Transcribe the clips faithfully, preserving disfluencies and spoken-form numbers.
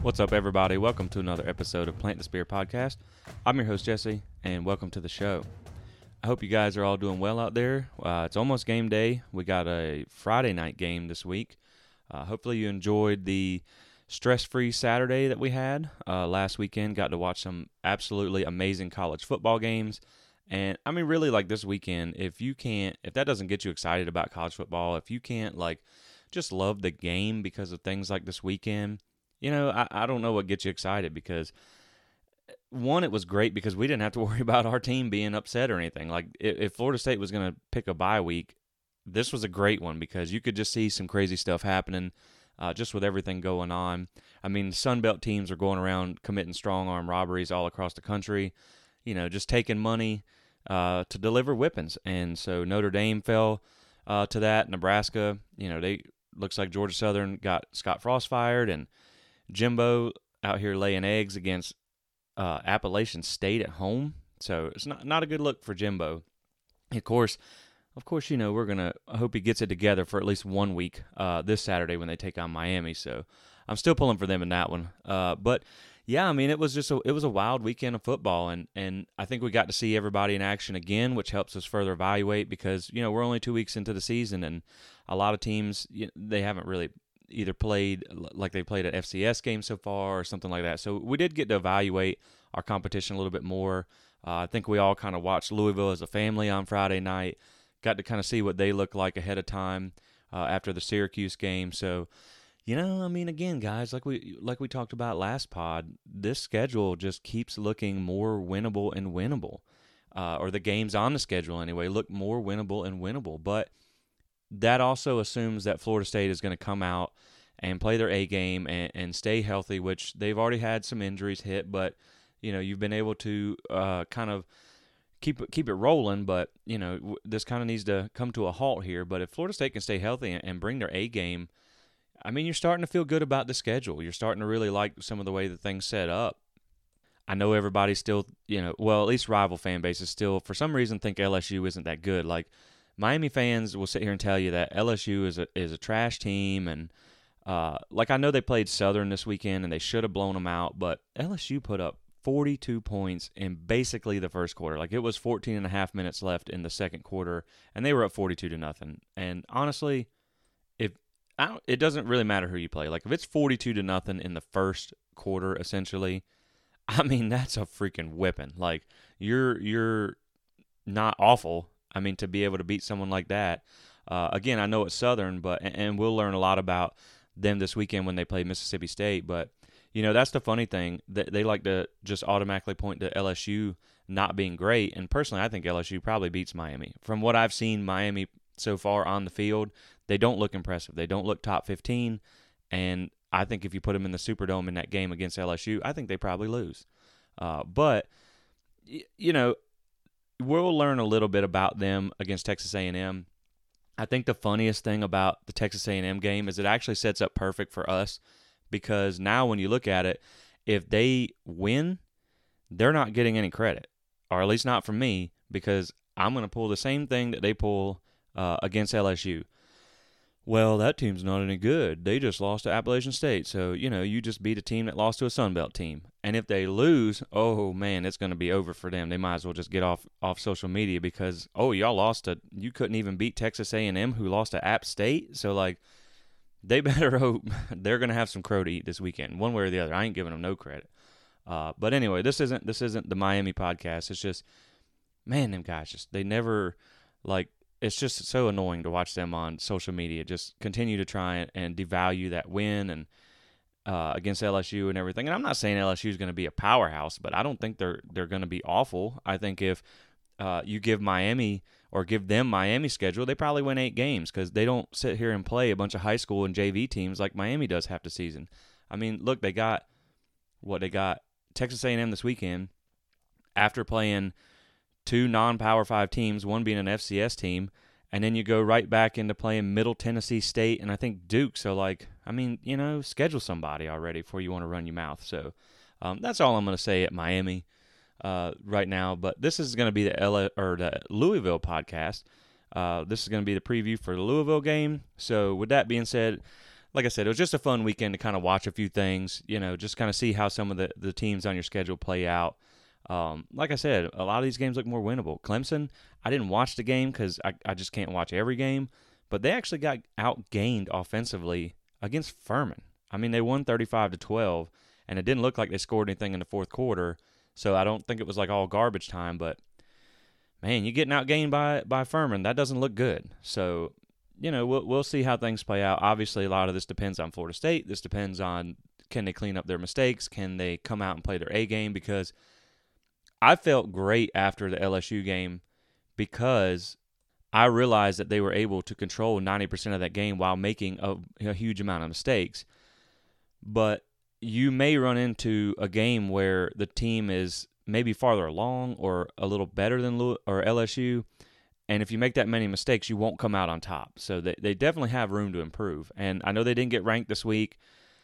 What's up, everybody? Welcome to another episode of Plant the Spear Podcast. I'm your host, Jesse, and welcome to the show. I hope you guys are all doing well out there. Uh, it's almost game day. We got a Friday night game this week. Uh, hopefully you enjoyed the stress-free Saturday that we had uh, last weekend. Got to watch some absolutely amazing college football games. And, I mean, really, like, this weekend, if you can't, if that doesn't get you excited about college football, if you can't, like, just love the game because of things like this weekend, you know, I, I don't know what gets you excited because, one, it was great because we didn't have to worry about our team being upset or anything. Like, if, if Florida State was going to pick a bye week, this was a great one because you could just see some crazy stuff happening uh, just with everything going on. I mean, Sun Belt teams are going around committing strong-arm robberies all across the country, you know, just taking money uh, to deliver weapons. And so Notre Dame fell uh, to that. Nebraska, you know, they looks like Georgia Southern got Scott Frost fired, and Jimbo out here laying eggs against uh, Appalachian State at home. So it's not not a good look for Jimbo. Of course, of course, you know, we're going to – I hope he gets it together for at least one week uh, this Saturday when they take on Miami. So I'm still pulling for them in that one. Uh, but, yeah, I mean, it was just a, it was a wild weekend of football, and, and I think we got to see everybody in action again, which helps us further evaluate because, you know, we're only two weeks into the season, and a lot of teams, you know, they haven't really – either played like they played an F C S game so far or something like that. So we did get to evaluate our competition a little bit more. Uh, I think we all kind of watched Louisville as a family on Friday night, got to kind of see what they look like ahead of time uh, after the Syracuse game. So, you know, I mean, again, guys, like we like we talked about last pod, this schedule just keeps looking more winnable and winnable. Uh, or the games on the schedule anyway look more winnable and winnable. But that also assumes that Florida State is going to come out and play their A game and, and stay healthy, which they've already had some injuries hit, but, you know, you've been able to uh, kind of keep it, keep it rolling, but, you know, w- this kind of needs to come to a halt here. But if Florida State can stay healthy and, and bring their A game, I mean, you're starting to feel good about the schedule. You're starting to really like some of the way the thing's set up. I know everybody's still, you know, well, at least rival fan bases still, for some reason, think L S U isn't that good. Like, Miami fans will sit here and tell you that L S U is a is a trash team, and uh, like I know they played Southern this weekend and they should have blown them out, but L S U put up forty-two points in basically the first quarter. Like it was fourteen and a half minutes left in the second quarter, and they were up forty-two to nothing. And honestly, if I don't, it doesn't really matter who you play. Like if it's forty-two to nothing in the first quarter, essentially, I mean that's a freaking whipping. Like you're you're not awful. I mean, to be able to beat someone like that, uh, again, I know it's Southern, but and we'll learn a lot about them this weekend when they play Mississippi State. But you know, that's the funny thing that they like to just automatically point to L S U not being great. And personally, I think L S U probably beats Miami. From what I've seen, Miami so far on the field, they don't look impressive. They don't look top fifteen. And I think if you put them in the Superdome in that game against L S U, I think they probably lose. Uh, but you know. We'll learn a little bit about them against Texas A and M. I think the funniest thing about the Texas A and M game is it actually sets up perfect for us because now when you look at it, if they win, they're not getting any credit, or at least not from me, because I'm going to pull the same thing that they pull uh, against L S U. Well, that team's not any good. They just lost to Appalachian State. So, you know, you just beat a team that lost to a Sun Belt team. And if they lose, oh, man, it's going to be over for them. They might as well just get off, off social media because, oh, y'all lost to – you couldn't even beat Texas A and M who lost to App State. So, like, they better hope they're going to have some crow to eat this weekend, one way or the other. I ain't giving them no credit. Uh, but anyway, this isn't this isn't the Miami podcast. It's just, man, them guys just – they never, like – it's just so annoying to watch them on social media just continue to try and devalue that win and uh, against L S U and everything. And I'm not saying L S U is going to be a powerhouse, but I don't think they're they're going to be awful. I think if uh, you give Miami or give them Miami's schedule, they probably win eight games because they don't sit here and play a bunch of high school and J V teams like Miami does half the season. I mean, look, they got what they got Texas A and M this weekend after playing two non-Power five teams, one being an F C S team, and then you go right back into playing Middle Tennessee State and I think Duke. So, like, I mean, you know, schedule somebody already before you want to run your mouth. So um, that's all I'm going to say at Miami uh, right now. But this is going to be the L- or the Louisville podcast. Uh, this is going to be the preview for the Louisville game. So with that being said, like I said, it was just a fun weekend to kind of watch a few things, you know, just kind of see how some of the, the teams on your schedule play out. Um, like I said, a lot of these games look more winnable. Clemson, I didn't watch the game because I, I just can't watch every game, but they actually got outgained offensively against Furman. I mean, they won thirty-five to twelve, and it didn't look like they scored anything in the fourth quarter, so I don't think it was like all garbage time, but man, you're getting outgained by, by Furman. That doesn't look good. So, you know, we'll we'll see how things play out. Obviously, a lot of this depends on Florida State. This depends on, can they clean up their mistakes? Can they come out and play their A game? Because I felt great after the L S U game because I realized that they were able to control ninety percent of that game while making a, a huge amount of mistakes. But you may run into a game where the team is maybe farther along or a little better than Louis, or L S U, and if you make that many mistakes, you won't come out on top. So they, they definitely have room to improve. And I know they didn't get ranked this week.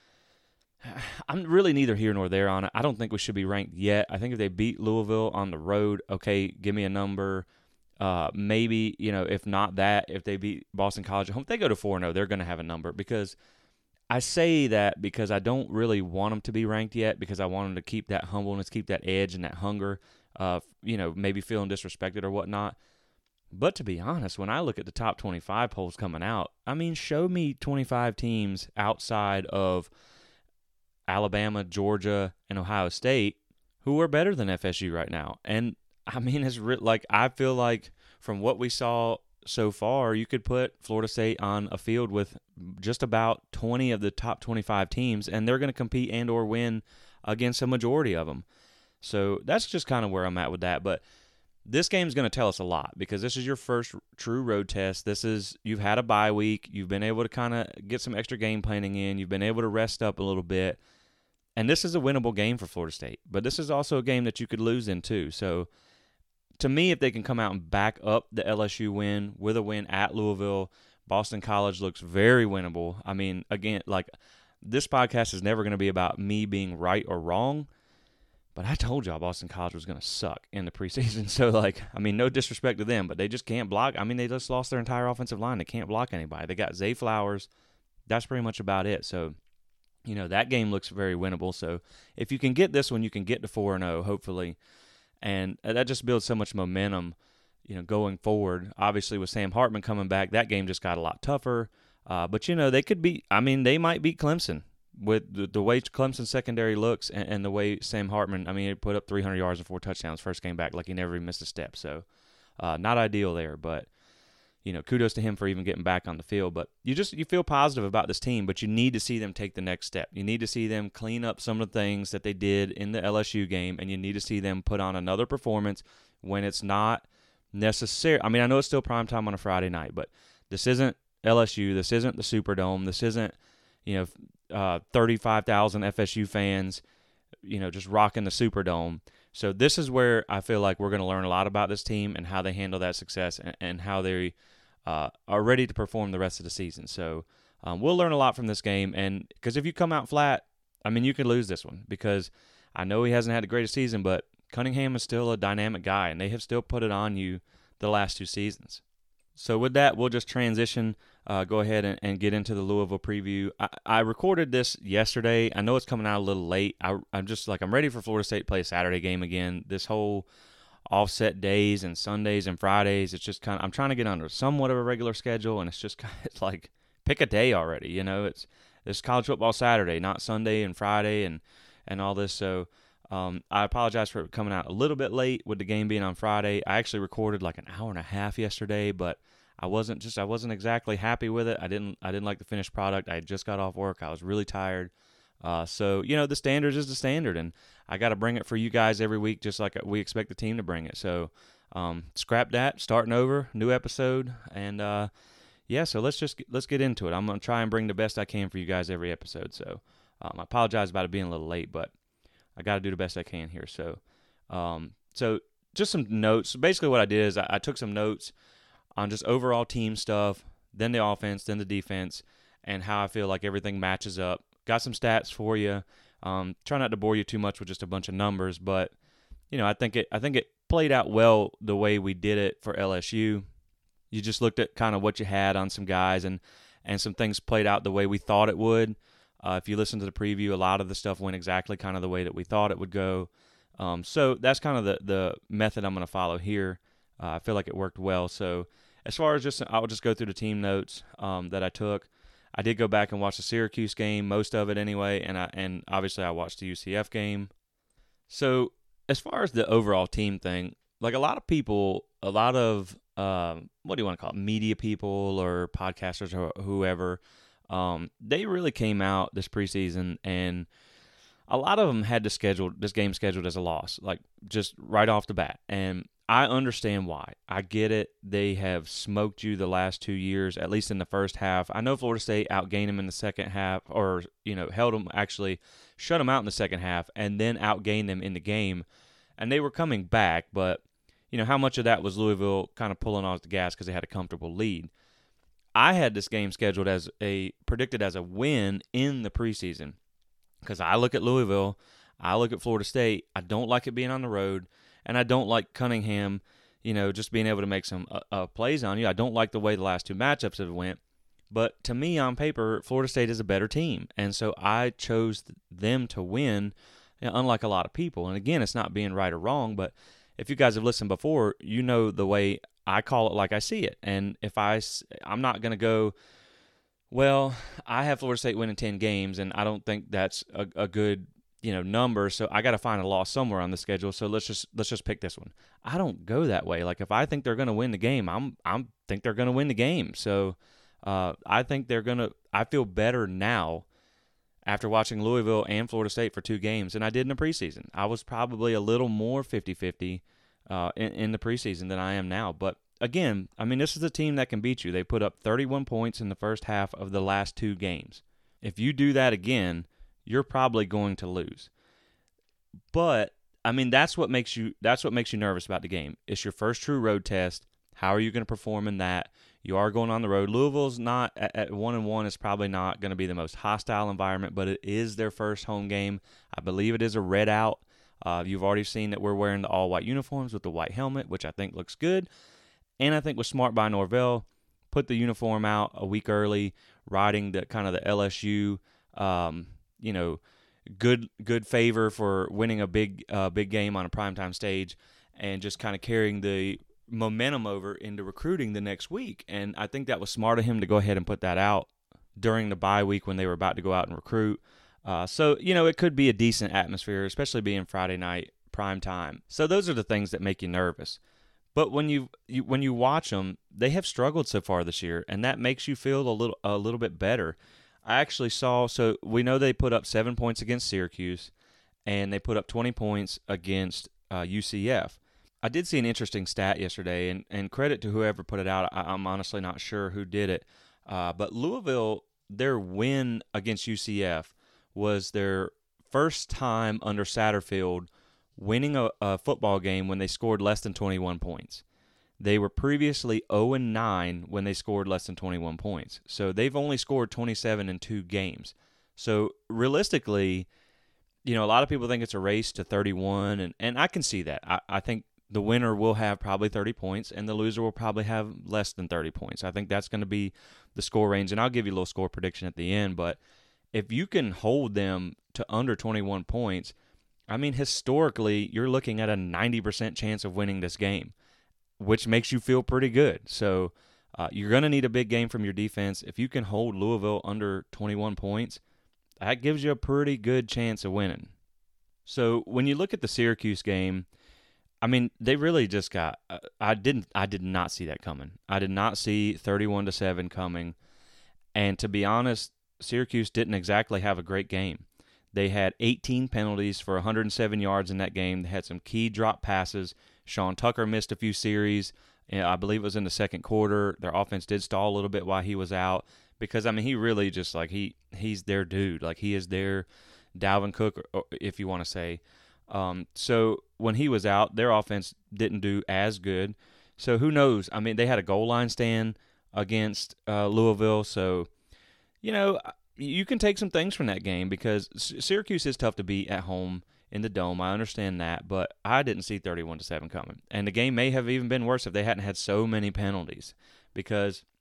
I'm really neither here nor there on it. I don't think we should be ranked yet. I think if they beat Louisville on the road, okay, give me a number. Uh, maybe, you know, if not that, if they beat Boston College at home, if they go to four and oh, they're going to have a number. Because I say that because I don't really want them to be ranked yet, because I want them to keep that humbleness, keep that edge and that hunger, uh, you know, maybe feeling disrespected or whatnot. But to be honest, when I look at the top twenty-five polls coming out, I mean, show me twenty-five teams outside of Alabama, Georgia, and Ohio State who are better than F S U right now. And I mean, it's re- like I feel like from what we saw so far, you could put Florida State on a field with just about twenty of the top twenty-five teams, and they're going to compete and or win against a majority of them. So that's just kind of where I'm at with that. But this game is going to tell us a lot because this is your first true road test. This is, you've had a bye week. You've been able to kind of get some extra game planning in. You've been able to rest up a little bit. And this is a winnable game for Florida State. But this is also a game that you could lose in too. So to me, if they can come out and back up the L S U win with a win at Louisville, Boston College looks very winnable. I mean, again, like, this podcast is never going to be about me being right or wrong. But I told y'all Boston College was going to suck in the preseason. So, like, I mean, no disrespect to them, but they just can't block. I mean, they just lost their entire offensive line. They can't block anybody. They got Zay Flowers. That's pretty much about it. So, you know, that game looks very winnable. So, if you can get this one, you can get to four and oh, hopefully. And that just builds so much momentum, you know, going forward. Obviously, with Sam Hartman coming back, that game just got a lot tougher. Uh, but, you know, they could beat – I mean, they might beat Clemson. With the, the way Clemson secondary looks and, and the way Sam Hartman, I mean, he put up three hundred yards and four touchdowns first game back, like he never even missed a step. So, uh, not ideal there, but, you know, kudos to him for even getting back on the field. But you just, you feel positive about this team, but you need to see them take the next step. You need to see them clean up some of the things that they did in the L S U game, and you need to see them put on another performance when it's not necessary. I mean, I know it's still prime time on a Friday night, but this isn't L S U. This isn't the Superdome. This isn't, you know, Uh, thirty-five thousand F S U fans, you know, just rocking the Superdome. So this is where I feel like we're going to learn a lot about this team and how they handle that success and, and how they uh, are ready to perform the rest of the season. So um, we'll learn a lot from this game. And because if you come out flat, I mean, you could lose this one because I know he hasn't had the greatest season, but Cunningham is still a dynamic guy, and they have still put it on you the last two seasons. So with that, we'll just transition, uh, go ahead and, and get into the Louisville preview. I, I recorded this yesterday. I know it's coming out a little late. I, I'm just like, I'm ready for Florida State to play a Saturday game again. This whole offset days and Sundays and Fridays, it's just kind of, I'm trying to get under somewhat of a regular schedule, and it's just kind of, it's like, pick a day already, you know? It's it's college football Saturday, not Sunday and Friday and, and all this. So um, I apologize for coming out a little bit late with the game being on Friday. I actually recorded like an hour and a half yesterday, but I wasn't just I wasn't exactly happy with it. I didn't I didn't like the finished product. I had just got off work. I was really tired. Uh, so you know, the standard is the standard, and I got to bring it for you guys every week, just like we expect the team to bring it. So um, scrap that, starting over, new episode, and uh, yeah. So let's just let's get into it. I'm gonna try and bring the best I can for you guys every episode. So um, I apologize about it being a little late, but I got to do the best I can here. So um, so just some notes. Basically, what I did is I, I took some notes on just overall team stuff, then the offense, then the defense, and how I feel like everything matches up. Got some stats for you. Um, try not to bore you too much with just a bunch of numbers, but you know, I think it I think it played out well the way we did it for L S U. You just looked at kind of what you had on some guys, and and some things played out the way we thought it would. Uh, if you listen to the preview, a lot of the stuff went exactly kind of the way that we thought it would go. Um, so that's kind of the, the method I'm going to follow here. Uh, I feel like it worked well. So as far as just, I'll just go through the team notes um, that I took. I did go back and watch the Syracuse game, most of it anyway, and I, and obviously I watched the U C F game. So as far as the overall team thing, like a lot of people, a lot of, um, what do you want to call it, media people or podcasters or whoever, um, they really came out this preseason, and a lot of them had to schedule this game scheduled as a loss, like just right off the bat. And I understand why. I get it. They have smoked you the last two years, at least in the first half. I know Florida State outgained them in the second half, or, you know, held them, actually shut them out in the second half, and then outgained them in the game. And they were coming back, but, you know, how much of that was Louisville kind of pulling off the gas because they had a comfortable lead? I had this game scheduled as a, predicted as a win in the preseason because I look at Louisville, I look at Florida State, I don't like it being on the road, and I don't like Cunningham, you know, just being able to make some uh, uh, plays on you. I don't like the way the last two matchups have went. But to me, on paper, Florida State is a better team. And so I chose them to win, you know, unlike a lot of people. And again, it's not being right or wrong, but if you guys have listened before, you know the way I call it like I see it. And if I, I'm not going to go, well, I have Florida State winning ten games, and I don't think that's a, a good, you know, number, so I got to find a loss somewhere on the schedule. So let's just let's just pick this one. I don't go that way. Like if I think they're going to win the game, I'm I'm think they're going to win the game. So uh, I think they're going to. I feel better now after watching Louisville and Florida State for two games than I did in the preseason. I was probably a little more fifty-fifty uh, in, in the preseason than I am now. But again, I mean, this is a team that can beat you. They put up thirty-one points in the first half of the last two games. If you do that again, you're probably going to lose. But I mean, that's what makes you that's what makes you nervous about the game. It's your first true road test. How are you going to perform in that? You are going on the road. Louisville's not at, at one and one. It's probably not going to be the most hostile environment, but it is their first home game. I believe it is a red out. Uh, you've already seen that we're wearing the all white uniforms with the white helmet, which I think looks good. And I think was smart by Norvell. Put the uniform out a week early, riding the kind of the L S U. Um, you know, good good favor for winning a big uh, big game on a primetime stage, and just kind of carrying the momentum over into recruiting the next week. And I think that was smart of him to go ahead and put that out during the bye week when they were about to go out and recruit. Uh, so, you know, it could be a decent atmosphere, especially being Friday night prime time. So those are the things that make you nervous. But when you, you when you watch them, they have struggled so far this year, and that makes you feel a little a little bit better. I actually saw, so we know they put up seven points against Syracuse, and they put up twenty points against uh, U C F. I did see an interesting stat yesterday, and, and credit to whoever put it out. I, I'm honestly not sure who did it. Uh, but Louisville, their win against U C F was their first time under Satterfield winning a, a football game when they scored less than twenty-one points. They were previously oh and nine when they scored less than twenty-one points. So they've only scored twenty-seven in two games. So realistically, you know, a lot of people think it's a race to thirty-one, and, and I can see that. I, I think the winner will have probably thirty points, and the loser will probably have less than thirty points. I think that's going to be the score range, and I'll give you a little score prediction at the end. But if you can hold them to under twenty-one points, I mean, historically, you're looking at a ninety percent chance of winning this game, which makes you feel pretty good. So uh, you're going to need a big game from your defense. If you can hold Louisville under twenty-one points, that gives you a pretty good chance of winning. So when you look at the Syracuse game, I mean, they really just got uh, – I didn't – I did not see that coming. I did not see thirty-one to seven coming. And to be honest, Syracuse didn't exactly have a great game. They had eighteen penalties for one hundred seven yards in that game. They had some key drop passes. Sean Tucker missed a few series. I believe it was in the second quarter. Their offense did stall a little bit while he was out because, I mean, he really just like he he's their dude. Like he is their Dalvin Cook, if you want to say. Um, so when he was out, their offense didn't do as good. So who knows? I mean, they had a goal line stand against uh, Louisville. So, you know, you can take some things from that game because Syracuse is tough to beat at home in the Dome. I understand that, but I didn't see thirty-one to seven coming. And the game may have even been worse if they hadn't had so many penalties because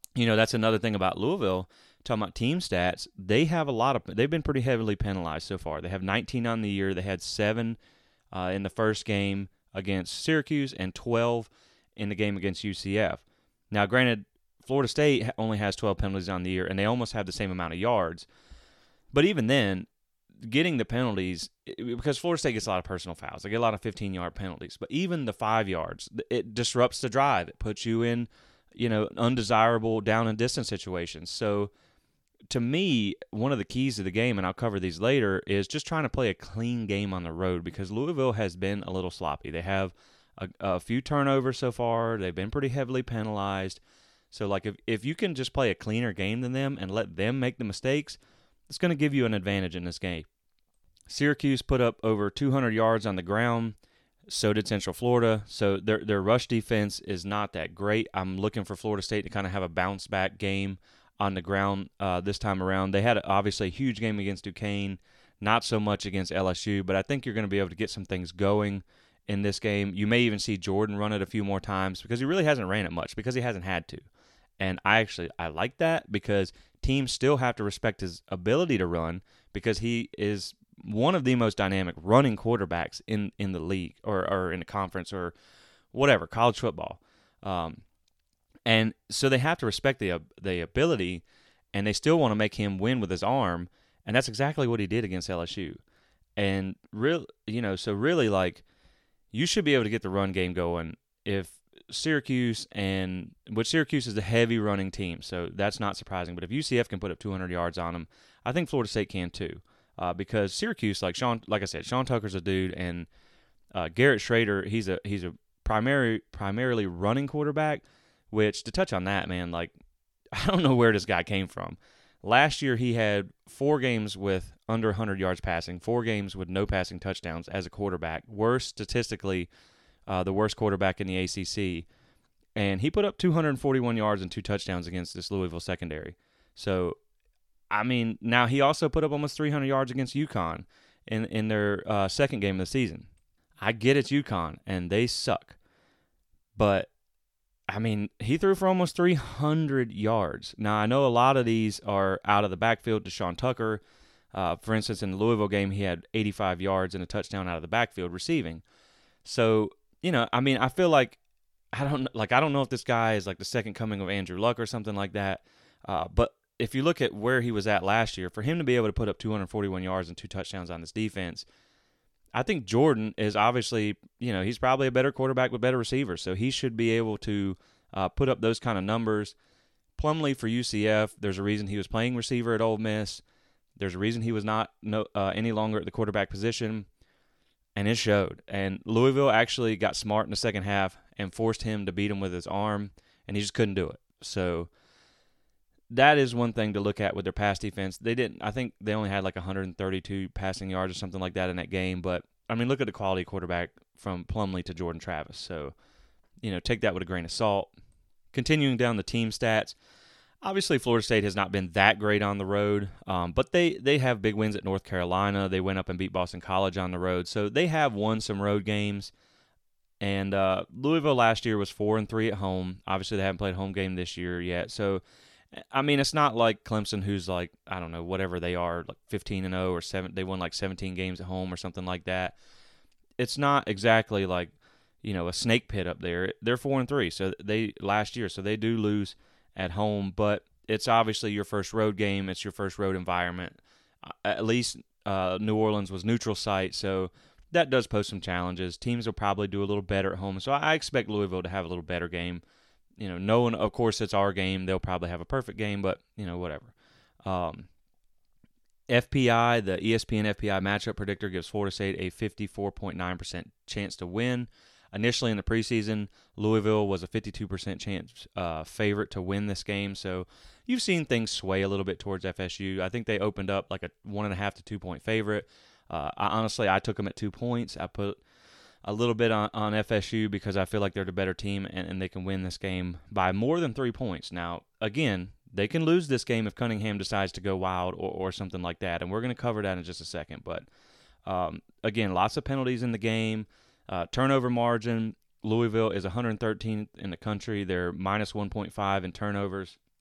you know, that's another thing about Louisville. Talking about team stats, they have a lot of. They've been pretty heavily penalized so far. They have nineteen on the year. They had seven uh, in the first game against Syracuse and twelve in the game against U C F. Now, granted, Florida State only has twelve penalties on the year, and they almost have the same amount of yards. But even then, getting the penalties, because Florida State gets a lot of personal fouls. They get a lot of fifteen-yard penalties. But even the five yards, it disrupts the drive. It puts you in, you know, undesirable down and distance situations. So, to me, one of the keys to the game, and I'll cover these later, is just trying to play a clean game on the road because Louisville has been a little sloppy. They have a, a few turnovers so far. They've been pretty heavily penalized. So, like, if, if you can just play a cleaner game than them and let them make the mistakes, it's going to give you an advantage in this game. Syracuse put up over two hundred yards on the ground. So did Central Florida. So their their rush defense is not that great. I'm looking for Florida State to kind of have a bounce-back game on the ground uh, this time around. They had, obviously, a huge game against Duquesne, not so much against L S U, but I think you're going to be able to get some things going in this game. You may even see Jordan run it a few more times because he really hasn't ran it much because he hasn't had to. And I actually, I like that because teams still have to respect his ability to run because he is one of the most dynamic running quarterbacks in, in the league or, or in the conference or whatever, college football. Um, and so they have to respect the the ability, and they still want to make him win with his arm, and that's exactly what he did against L S U. And real, you know, so really, like, you should be able to get the run game going if Syracuse and which Syracuse is a heavy running team, so that's not surprising. But if U C F can put up two hundred yards on them, I think Florida State can too. Uh, because Syracuse, like Sean, like I said, Sean Tucker's a dude, and uh, Garrett Schrader, he's a he's a primary primarily running quarterback. Which, to touch on that, man, like, I don't know where this guy came from. Last year he had four games with under one hundred yards passing, four games with no passing touchdowns as a quarterback. Worst statistically, uh, the worst quarterback in the A C C, and he put up two hundred forty-one yards and two touchdowns against this Louisville secondary. So, I mean, now he also put up almost three hundred yards against UConn in in their uh, second game of the season. I get it's UConn, and they suck. But, I mean, he threw for almost three hundred yards. Now, I know a lot of these are out of the backfield to Sean Tucker. Uh, for instance, in the Louisville game, he had eighty-five yards and a touchdown out of the backfield receiving. So, you know, I mean, I feel like I don't like I don't know if this guy is like the second coming of Andrew Luck or something like that. Uh, but if you look at where he was at last year, for him to be able to put up two hundred forty-one yards and two touchdowns on this defense, I think Jordan is obviously, you know, he's probably a better quarterback with better receivers, so he should be able to uh, put up those kind of numbers. Plumlee for U C F, there's a reason he was playing receiver at Ole Miss. There's a reason he was not no, uh, any longer at the quarterback position, and it showed. And Louisville actually got smart in the second half and forced him to beat him with his arm, and he just couldn't do it. So that is one thing to look at with their pass defense. They didn't. I think they only had like one hundred thirty-two passing yards or something like that in that game. But I mean, look at the quality quarterback from Plumlee to Jordan Travis. So, you know, take that with a grain of salt. Continuing down the team stats, obviously Florida State has not been that great on the road, um, but they they have big wins at North Carolina. They went up and beat Boston College on the road, so they have won some road games. And uh, Louisville last year was four and three at home. Obviously, they haven't played a home game this year yet, so. I mean, it's not like Clemson, who's like, I don't know, whatever they are, like fifteen and oh or seven. They won like seventeen games at home or something like that. It's not exactly like, you know, a snake pit up there. They're four and three, so they last year, so they do lose at home. But it's obviously your first road game. It's your first road environment. At least uh, New Orleans was neutral site, so that does pose some challenges. Teams will probably do a little better at home, so I expect Louisville to have a little better game. You know, knowing, of course, it's our game, they'll probably have a perfect game, but, you know, whatever. Um, F P I, the E S P N F P I matchup predictor, gives Florida State a fifty-four point nine percent chance to win. Initially in the preseason, Louisville was a fifty-two percent chance uh, favorite to win this game, so you've seen things sway a little bit towards F S U. I think they opened up like a one and a half to two point favorite. Uh, I, honestly, I took them at two points. I put a little bit on, on F S U because I feel like they're the better team and, and they can win this game by more than three points. Now, again, they can lose this game if Cunningham decides to go wild or, or something like that, and we're going to cover that in just a second. But, um, again, lots of penalties in the game. Uh, turnover margin, Louisville is one hundred thirteenth in the country. They're minus one point five in turnovers.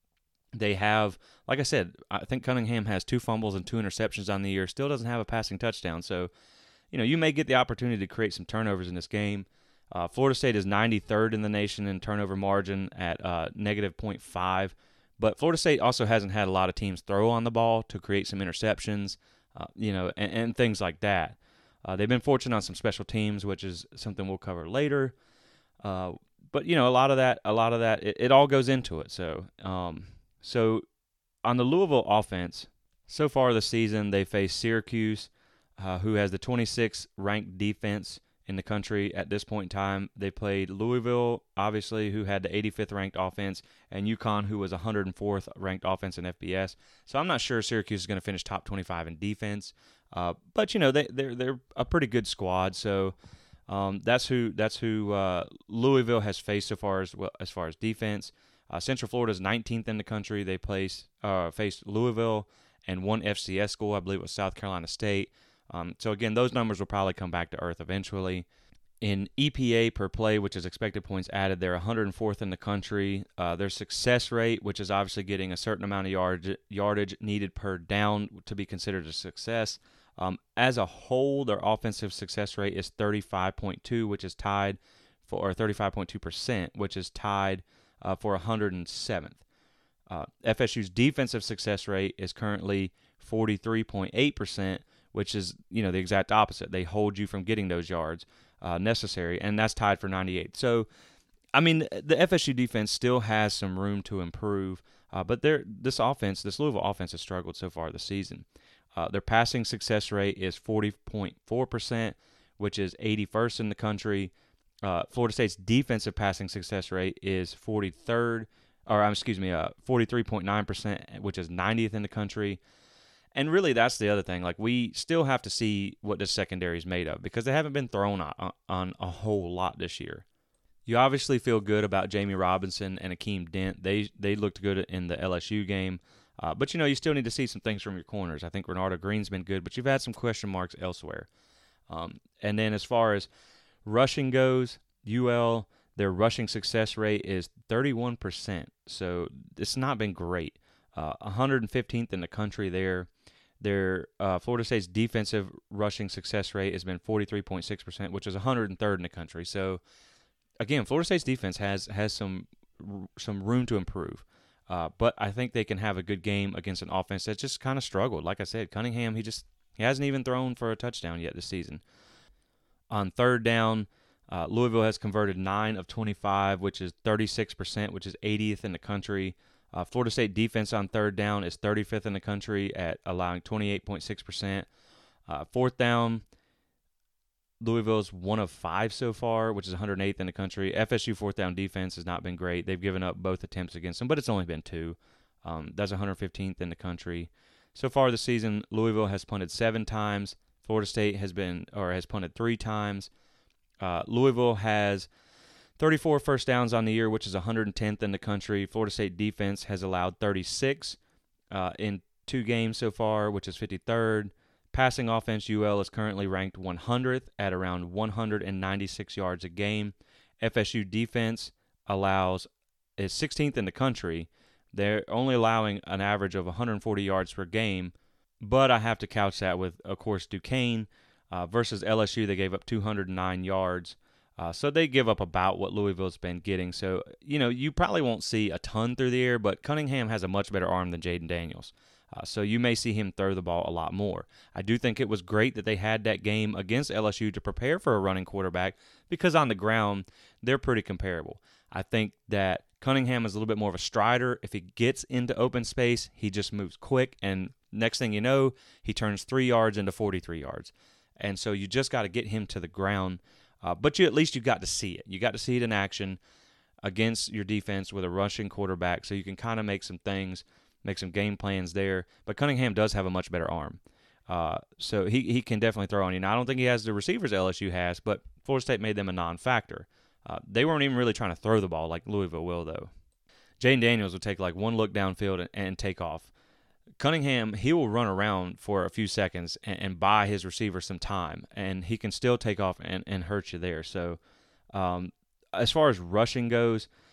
They have, like I said, I think Cunningham has two fumbles and two interceptions on the year, still doesn't have a passing touchdown. So, you know, you may get the opportunity to create some turnovers in this game. Uh, Florida State is ninety-third in the nation in turnover margin at uh, negative point five. But Florida State also hasn't had a lot of teams throw on the ball to create some interceptions, uh, you know, and, and things like that. Uh, they've been fortunate on some special teams, which is something we'll cover later. Uh, but you know, a lot of that, a lot of that, it, it all goes into it. So, um, so on the Louisville offense, so far this season they faced Syracuse, uh, who has the twenty-sixth ranked defense in the country at this point in time. They played Louisville, obviously, who had the eighty-fifth ranked offense, and UConn, who was one hundred fourth ranked offense in F B S. So I'm not sure Syracuse is going to finish top twenty-five in defense, uh, but you know they they're they're a pretty good squad. So um, that's who that's who uh, Louisville has faced so far as well as far as defense. Uh, Central Florida is nineteenth in the country. They placed uh, faced Louisville and one F C S school, I believe it was South Carolina State. Um, so, again, those numbers will probably come back to earth eventually. In E P A per play, which is expected points added, they're one hundred fourth in the country. Uh, their success rate, which is obviously getting a certain amount of yard, yardage needed per down to be considered a success. Um, as a whole, their offensive success rate is thirty-five point two, which is tied for, or thirty-five point two percent, which is tied uh, for one hundred seventh. Uh, F S U's defensive success rate is currently forty-three point eight percent, which is, you know, the exact opposite. They hold you from getting those yards uh, necessary, and that's tied for ninety-eight. So, I mean, the F S U defense still has some room to improve, uh, but this offense, this Louisville offense has struggled so far this season. Uh, their passing success rate is forty point four percent, which is eighty-first in the country. Uh, Florida State's defensive passing success rate is forty-third, or um, excuse me, uh, forty-three point nine percent, which is ninetieth in the country. And really, that's the other thing. Like, we still have to see what this secondary is made of because they haven't been thrown on, on a whole lot this year. You obviously feel good about Jamie Robinson and Akeem Dent. They they looked good in the L S U game. Uh, but, you know, you still need to see some things from your corners. I think Renardo Green's been good, but you've had some question marks elsewhere. Um, and then as far as rushing goes, U L, their rushing success rate is thirty-one percent. So it's not been great. Uh, one hundred fifteenth in the country there. Their uh, Florida State's defensive rushing success rate has been forty-three point six percent, which is one hundred third in the country. So, again, Florida State's defense has has some some room to improve. Uh, but I think they can have a good game against an offense that just kind of struggled. Like I said, Cunningham, he just he hasn't even thrown for a touchdown yet this season. On third down, uh, Louisville has converted nine of twenty-five, which is thirty-six percent, which is eightieth in the country. Uh, Florida State defense on third down is thirty-fifth in the country at allowing twenty-eight point six percent. Uh, fourth down, Louisville's one of five so far, which is one hundred eighth in the country. F S U fourth down defense has not been great. They've given up both attempts against them, but it's only been two. Um, that's one hundred fifteenth in the country. So far this season, Louisville has punted seven times. Florida State has been or has punted three times. Uh, Louisville has thirty-four first downs on the year, which is one hundred tenth in the country. Florida State defense has allowed thirty-six uh, in two games so far, which is fifty-third. Passing offense, U L is currently ranked one hundredth at around one hundred ninety-six yards a game. F S U defense allows is sixteenth in the country. They're only allowing an average of one hundred forty yards per game, but I have to couch that with, of course, Duquesne uh, versus L S U. They gave up two hundred nine yards. Uh, so they give up about what Louisville's been getting. So, you know, you probably won't see a ton through the air, but Cunningham has a much better arm than Jaden Daniels. Uh, so you may see him throw the ball a lot more. I do think it was great that they had that game against L S U to prepare for a running quarterback because on the ground, they're pretty comparable. I think that Cunningham is a little bit more of a strider. If he gets into open space, he just moves quick, and next thing you know, he turns three yards into forty-three yards. And so you just got to get him to the ground. Uh, but you at least you got to see it. You got to see it in action against your defense with a rushing quarterback, so you can kind of make some things, make some game plans there. But Cunningham does have a much better arm. Uh, so he, he can definitely throw on you. Now, I don't think he has the receivers L S U has, but Florida State made them a non-factor. Uh, they weren't even really trying to throw the ball like Louisville will, though. Jaden Daniels will take like one look downfield and, and take off. Cunningham, he will run around for a few seconds and, and buy his receiver some time, and he can still take off and, and hurt you there. So um, as far as rushing goes,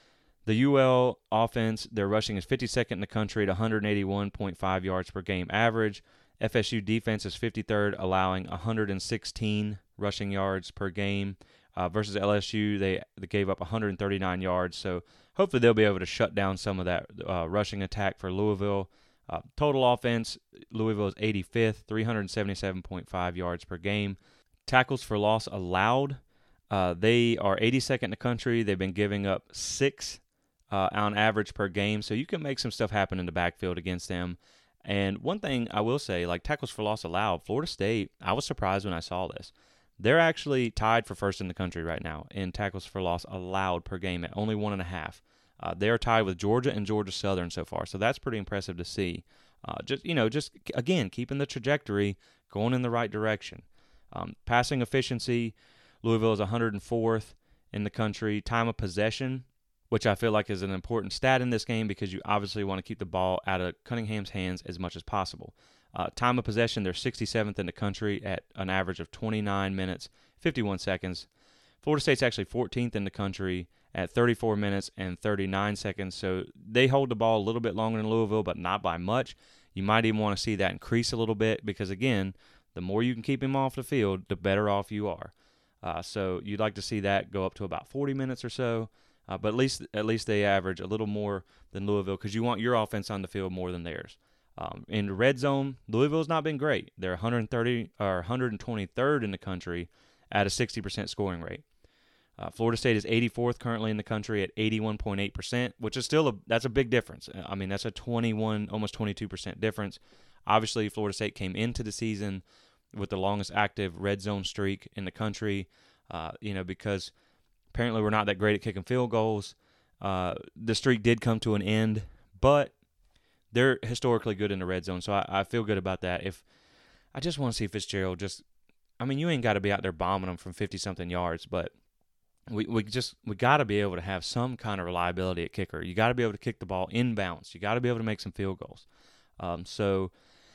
The U L offense, their rushing is fifty-second in the country at one eighty-one point five yards per game average. F S U defense is fifty-third, allowing one sixteen rushing yards per game. Uh, versus L S U, they, they gave up one thirty-nine yards. So hopefully they'll be able to shut down some of that uh, rushing attack for Louisville. Uh, total offense, Louisville is eighty-fifth, three seventy-seven point five yards per game. Tackles for loss allowed, uh, they are eighty-second in the country. They've been giving up six uh, on average per game. So you can make some stuff happen in the backfield against them. And one thing I will say, like tackles for loss allowed, Florida State, I was surprised when I saw this. They're actually tied for first in the country right now in tackles for loss allowed per game at only one and a half. Uh, they are tied with Georgia and Georgia Southern so far, so that's pretty impressive to see. Uh, just you know, just again keeping the trajectory going in the right direction. Um, passing efficiency, Louisville is one hundred fourth in the country. Time of possession, which I feel like is an important stat in this game because you obviously want to keep the ball out of Cunningham's hands as much as possible. Uh, time of possession, they're sixty-seventh in the country at an average of twenty-nine minutes, fifty-one seconds. Florida State's actually fourteenth in the country at thirty-four minutes and thirty-nine seconds. So they hold the ball a little bit longer than Louisville, but not by much. You might even want to see that increase a little bit because, again, the more you can keep him off the field, the better off you are. Uh, so you'd like to see that go up to about forty minutes or so. Uh, but at least at least they average a little more than Louisville because you want your offense on the field more than theirs. Um, in the red zone, Louisville's not been great. They're one hundred thirty or one hundred twenty-third in the country at a sixty percent scoring rate. Uh, Florida State is eighty-fourth currently in the country at eighty-one point eight percent, which is still a that's a big difference. I mean, that's a twenty-one, almost twenty-two percent difference. Obviously, Florida State came into the season with the longest active red zone streak in the country, uh, you know, because apparently we're not that great at kicking field goals. Uh, the streak did come to an end, but they're historically good in the red zone, so I, I feel good about that. If I just want to see Fitzgerald just, I mean, you ain't got to be out there bombing them from fifty-something yards, but we we just we got to be able to have some kind of reliability at kicker. You got to be able to kick the ball inbounds. You got to be able to make some field goals. Um, so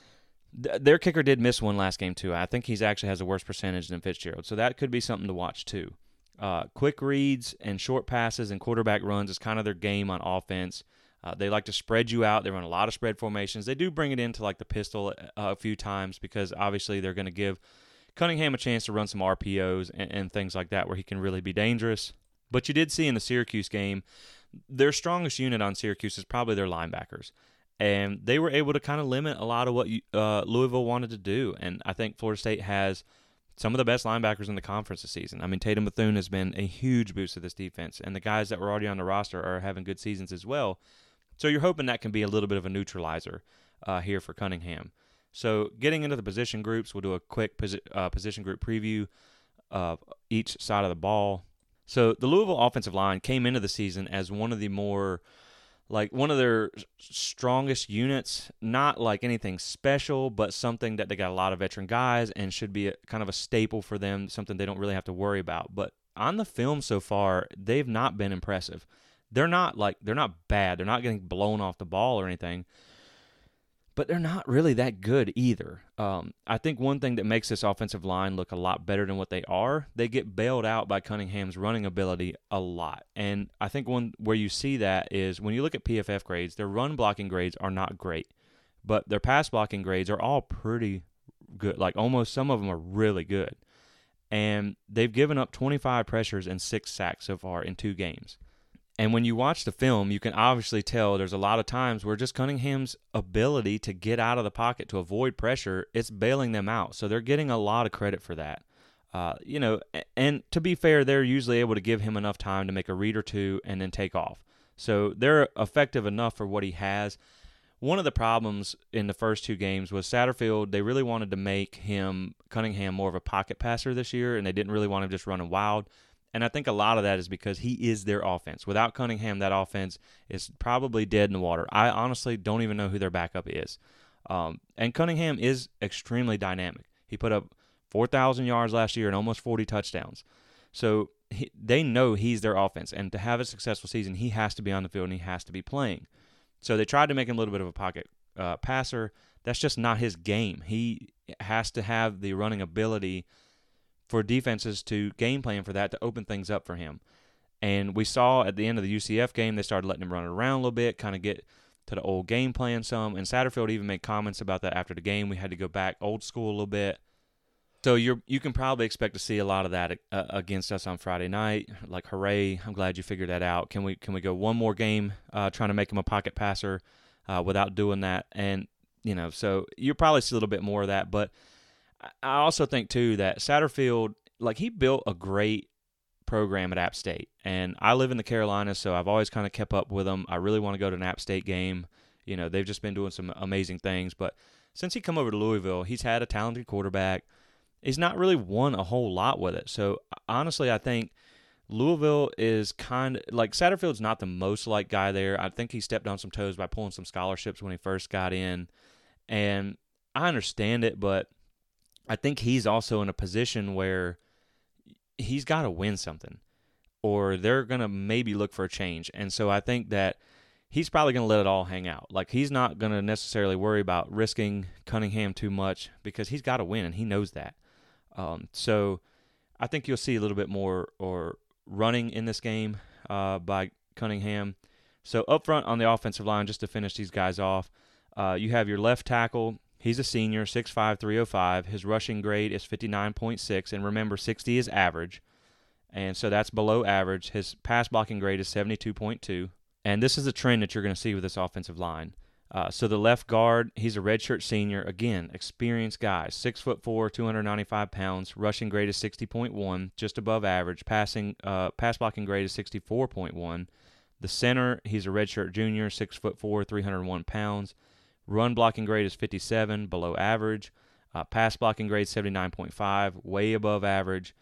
th- their kicker did miss one last game too. I think he's actually has a worse percentage than Fitzgerald, so that could be something to watch too. Uh, quick reads and short passes and quarterback runs is kind of their game on offense. Uh, they like to spread you out. They run a lot of spread formations. They do bring it into like the pistol uh, a few times because obviously they're going to give Cunningham a chance to run some R P Os and, and things like that where he can really be dangerous. But you did see in the Syracuse game, their strongest unit on Syracuse is probably their linebackers. And they were able to kind of limit a lot of what you, uh, Louisville wanted to do. And I think Florida State has some of the best linebackers in the conference this season. I mean, Tatum Bethune has been a huge boost to this defense. And the guys that were already on the roster are having good seasons as well. So you're hoping that can be a little bit of a neutralizer uh, here for Cunningham. So getting into the position groups, we'll do a quick posi- uh, position group preview of each side of the ball. So the Louisville offensive line came into the season as one of the more, like one of their strongest units, not like anything special, but something that they got a lot of veteran guys and should be a, kind of a staple for them, something they don't really have to worry about. But on the film so far, they've not been impressive. They're not like they're not bad. They're not getting blown off the ball or anything, but they're not really that good either. Um, I think one thing that makes this offensive line look a lot better than what they are, they get bailed out by Cunningham's running ability a lot. And I think one where you see that is when you look at P F F grades, their run blocking grades are not great, but their pass blocking grades are all pretty good. Like almost some of them are really good. And they've given up twenty-five pressures and six sacks so far in two games. And when you watch the film, you can obviously tell there's a lot of times where just Cunningham's ability to get out of the pocket to avoid pressure, it's bailing them out. So they're getting a lot of credit for that. Uh, you know, and to be fair, they're usually able to give him enough time to make a read or two and then take off. So they're effective enough for what he has. One of the problems in the first two games was Satterfield, they really wanted to make him, Cunningham, more of a pocket passer this year, and they didn't really want him just running wild. And I think a lot of that is because he is their offense. Without Cunningham, that offense is probably dead in the water. I honestly don't even know who their backup is. Um, and Cunningham is extremely dynamic. He put up four thousand yards last year and almost forty touchdowns. So he, they know he's their offense. And to have a successful season, he has to be on the field and he has to be playing. So they tried to make him a little bit of a pocket uh, passer. That's just not his game. He has to have the running ability for defenses to game plan for that, to open things up for him. And we saw at the end of the U C F game, they started letting him run it around a little bit, kind of get to the old game plan some. And Satterfield even made comments about that after the game. We had to go back old school a little bit. So you're you can probably expect to see a lot of that uh, against us on Friday night. Like, hooray! I'm glad you figured that out. Can we can we go one more game uh, trying to make him a pocket passer uh, without doing that? And you know, so you'll probably see a little bit more of that. But I also think too that Satterfield, like, he built a great program at App State, and I live in the Carolinas, so I've always kind of kept up with them. I really want to go to an App State game. You know, they've just been doing some amazing things. But since he come over to Louisville, he's had a talented quarterback. He's not really won a whole lot with it. So, honestly, I think Louisville is kind of, like, Satterfield's not the most liked guy there. I think he stepped on some toes by pulling some scholarships when he first got in. And I understand it, but I think he's also in a position where he's got to win something, or they're going to maybe look for a change. And so I think that he's probably going to let it all hang out. Like, he's not going to necessarily worry about risking Cunningham too much because he's got to win, and he knows that. Um, so I think you'll see a little bit more or running in this game uh, by Cunningham. So up front on the offensive line, just to finish these guys off, uh, you have your left tackle. He's a senior, six five, three oh five. His rushing grade is fifty-nine point six, and remember, sixty is average, and so that's below average. His pass blocking grade is seventy-two point two, and this is a trend that you're going to see with this offensive line. Uh, so the left guard, he's a redshirt senior. Again, experienced guy, six foot four, two hundred ninety-five pounds. Rushing grade is sixty point one, just above average. Passing, uh, pass blocking grade is sixty-four point one. The center, he's a redshirt junior, six foot four, three hundred one pounds. Run blocking grade is fifty-seven, below average. Uh, pass blocking grade seventy-nine point five, way above average.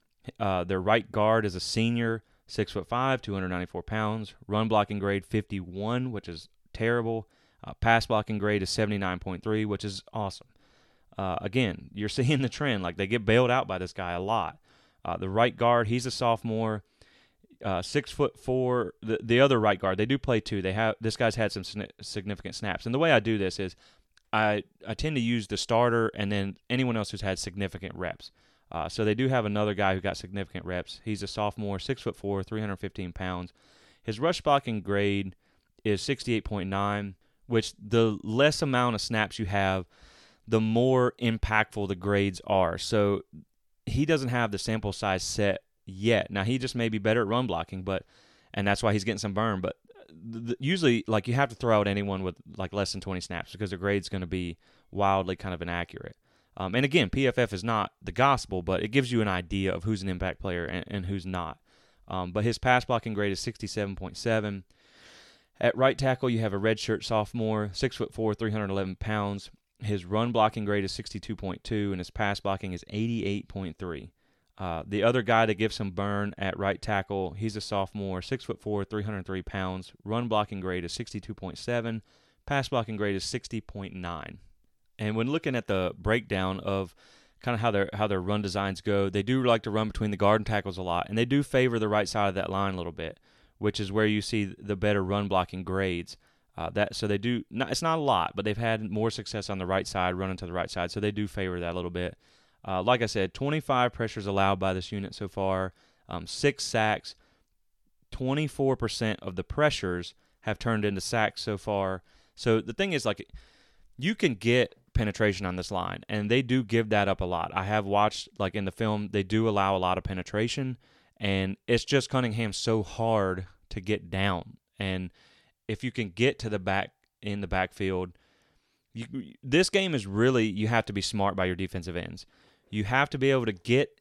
Uh, their right guard is a senior, six foot five, two hundred ninety-four pounds. Run blocking grade fifty-one, which is terrible. Uh, pass blocking grade is seventy-nine point three, which is awesome. Uh, again, you're seeing the trend. Like, they get bailed out by this guy a lot. Uh, the right guard, he's a sophomore, uh, six foot four. The the other right guard, they do play two. They have this guy's had some significant snaps. And the way I do this is I I tend to use the starter and then anyone else who's had significant reps. Uh, so they do have another guy who got significant reps. He's a sophomore, six foot four, three hundred fifteen pounds. His rush blocking grade is sixty-eight point nine. Which the less amount of snaps you have, the more impactful the grades are. So he doesn't have the sample size set yet. Now, he just may be better at run blocking, but and that's why he's getting some burn. But the, usually, like, you have to throw out anyone with, like, less than twenty snaps because their grade's going to be wildly kind of inaccurate. Um, and, again, P F F is not the gospel, but it gives you an idea of who's an impact player and, and who's not. Um, but his pass blocking grade is sixty-seven point seven. At right tackle, you have a redshirt sophomore, six foot four, three hundred eleven pounds. His run blocking grade is sixty-two point two, and his pass blocking is eighty-eight point three. Uh, the other guy to give some burn at right tackle, he's a sophomore, six foot four, three hundred three pounds. Run blocking grade is sixty-two point seven. Pass blocking grade is sixty point nine. And when looking at the breakdown of kind of how their how their run designs go, they do like to run between the guard and tackles a lot, and they do favor the right side of that line a little bit, which is where you see the better run blocking grades. Uh, that so they do. Not, it's not a lot, but they've had more success on the right side, running to the right side. So they do favor that a little bit. Uh, like I said, twenty-five pressures allowed by this unit so far, um, six sacks. twenty-four percent of the pressures have turned into sacks so far. So the thing is, like, you can get penetration on this line, and they do give that up a lot. I have watched, like, in the film, they do allow a lot of penetration, and it's just Cunningham so hard to get down. And if you can get to the back in the backfield, you, this game is really, you have to be smart by your defensive ends. You have to be able to get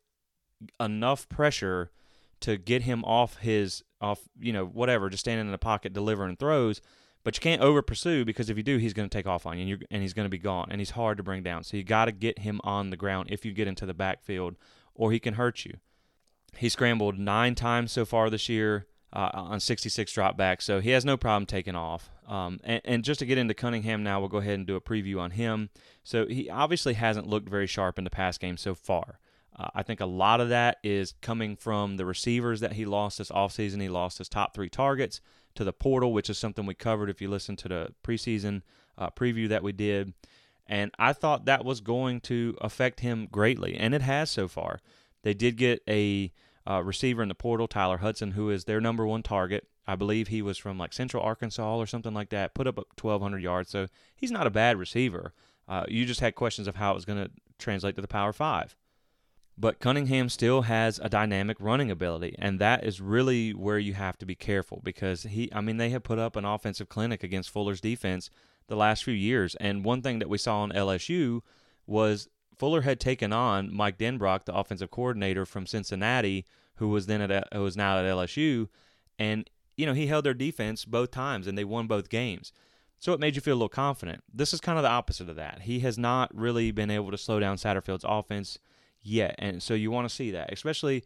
enough pressure to get him off his, off, you know, whatever, just standing in the pocket, delivering throws. But you can't over pursue, because if you do, he's going to take off on you, and, you're, and he's going to be gone, and he's hard to bring down. So you got to get him on the ground if you get into the backfield, or he can hurt you. He scrambled nine times so far this year uh, on sixty-six dropbacks, so he has no problem taking off. Um, and, and just to get into Cunningham now, we'll go ahead and do a preview on him. So he obviously hasn't looked very sharp in the pass game so far. Uh, I think a lot of that is coming from the receivers that he lost this offseason. He lost his top three targets to the portal, which is something we covered if you listen to the preseason uh, preview that we did. And I thought that was going to affect him greatly, and it has so far. They did get a uh, receiver in the portal, Tyler Hudson, who is their number one target. I believe he was from like Central Arkansas or something like that, put up twelve hundred yards. So he's not a bad receiver. Uh, you just had questions of how it was going to translate to the Power Five. But Cunningham still has a dynamic running ability, and that is really where you have to be careful because he, I mean, they have put up an offensive clinic against Fuller's defense the last few years. And one thing that we saw in L S U was Fuller had taken on Mike Denbrock, the offensive coordinator from Cincinnati, who was then at who was now at L S U, and you know he held their defense both times, and they won both games. So it made you feel a little confident. This is kind of the opposite of that. He has not really been able to slow down Satterfield's offense yet, and so you want to see that, especially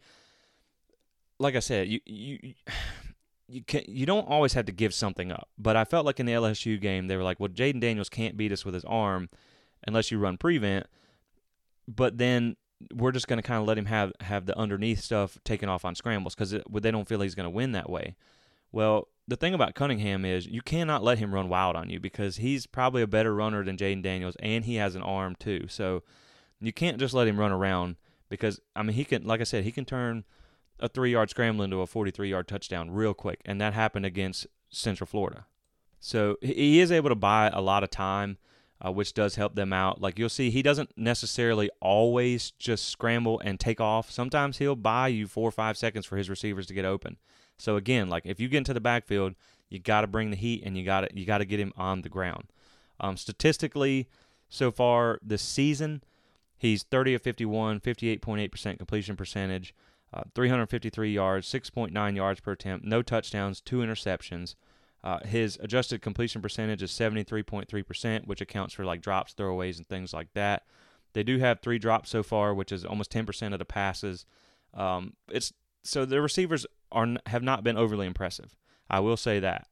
like I said, you you you can you don't always have to give something up. But I felt like in the L S U game, they were like, well, Jaden Daniels can't beat us with his arm unless you run prevent. But then we're just going to kind of let him have, have the underneath stuff taken off on scrambles because they don't feel he's going to win that way. Well, the thing about Cunningham is you cannot let him run wild on you because he's probably a better runner than Jaden Daniels, and he has an arm too. So you can't just let him run around because, I mean, he can, like I said, he can turn a three-yard scramble into a forty-three-yard touchdown real quick, and that happened against Central Florida. So he is able to buy a lot of time, Uh, which does help them out. Like you'll see, he doesn't necessarily always just scramble and take off. Sometimes he'll buy you four or five seconds for his receivers to get open. So again, like if you get into the backfield, you got to bring the heat and you got to you got to get him on the ground. Um, statistically, so far this season, he's thirty of fifty-one, fifty-eight point eight percent completion percentage, uh, three hundred fifty-three yards, six point nine yards per attempt, no touchdowns, two interceptions. Uh, his adjusted completion percentage is seventy-three point three percent, which accounts for like drops, throwaways, and things like that. They do have three drops so far, which is almost ten percent of the passes. Um, it's so the receivers are have not been overly impressive. I will say that.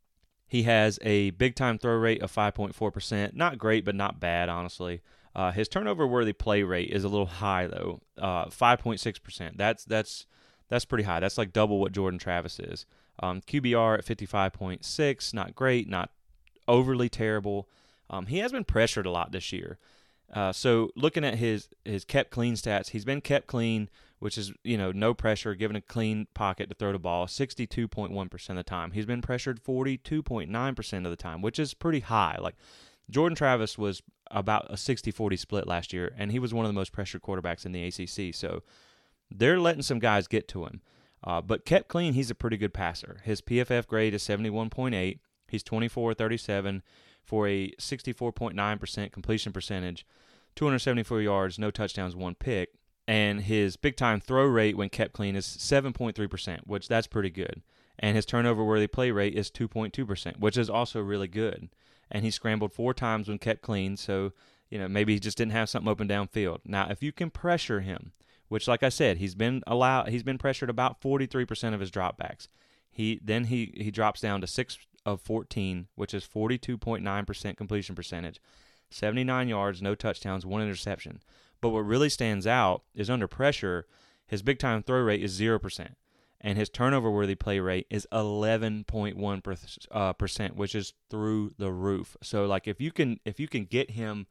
He has a big-time throw rate of five point four percent. Not great, but not bad, honestly. Uh, his turnover-worthy play rate is a little high, though, uh, five point six percent. That's that's that's pretty high. That's like double what Jordan Travis is. Um, Q B R at fifty-five point six, not great, not overly terrible. Um, he has been pressured a lot this year. Uh, so looking at his his kept clean stats, he's been kept clean, which is, you know, no pressure, given a clean pocket to throw the ball sixty-two point one percent of the time. He's been pressured forty-two point nine percent of the time, which is pretty high. Like Jordan Travis was about a sixty forty split last year, and he was one of the most pressured quarterbacks in the A C C. So they're letting some guys get to him. Uh, but kept clean, he's a pretty good passer. His P F F grade is seventy-one point eight. He's twenty-four thirty-seven for a sixty-four point nine percent completion percentage, two hundred seventy-four yards, no touchdowns, one pick. And his big-time throw rate when kept clean is seven point three percent, which that's pretty good. And his turnover-worthy play rate is two point two percent, which is also really good. And he scrambled four times when kept clean, so you know maybe he just didn't have something open downfield. Now, if you can pressure him, which, like I said, he's been allowed. He's been pressured about forty-three percent of his dropbacks. He then he he drops down to six of fourteen, which is forty-two point nine percent completion percentage, seventy-nine yards, no touchdowns, one interception. But what really stands out is under pressure, his big time throw rate is zero percent, and his turnover worthy play rate is eleven point one percent, which is through the roof. So like if you can if you can get him,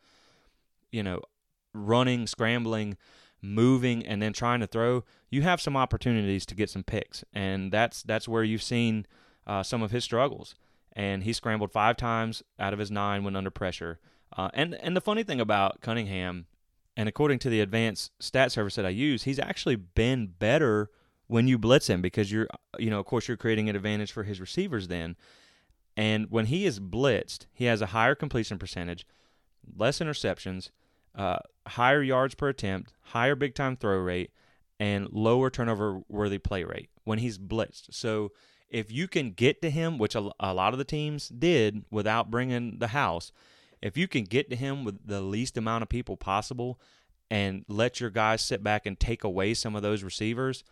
you know, running, scrambling, moving, and then trying to throw, you have some opportunities to get some picks, and that's that's where you've seen uh, some of his struggles. And he scrambled five times out of his nine when under pressure. Uh, and and the funny thing about Cunningham, and according to the advanced stat service that I use, he's actually been better when you blitz him because you're, you know, of course you're creating an advantage for his receivers then. And when he is blitzed, he has a higher completion percentage, less interceptions, Uh, higher yards per attempt, higher big-time throw rate, and lower turnover-worthy play rate when he's blitzed. So if you can get to him, which a, a lot of the teams did without bringing the house, if you can get to him with the least amount of people possible and let your guys sit back and take away some of those receivers,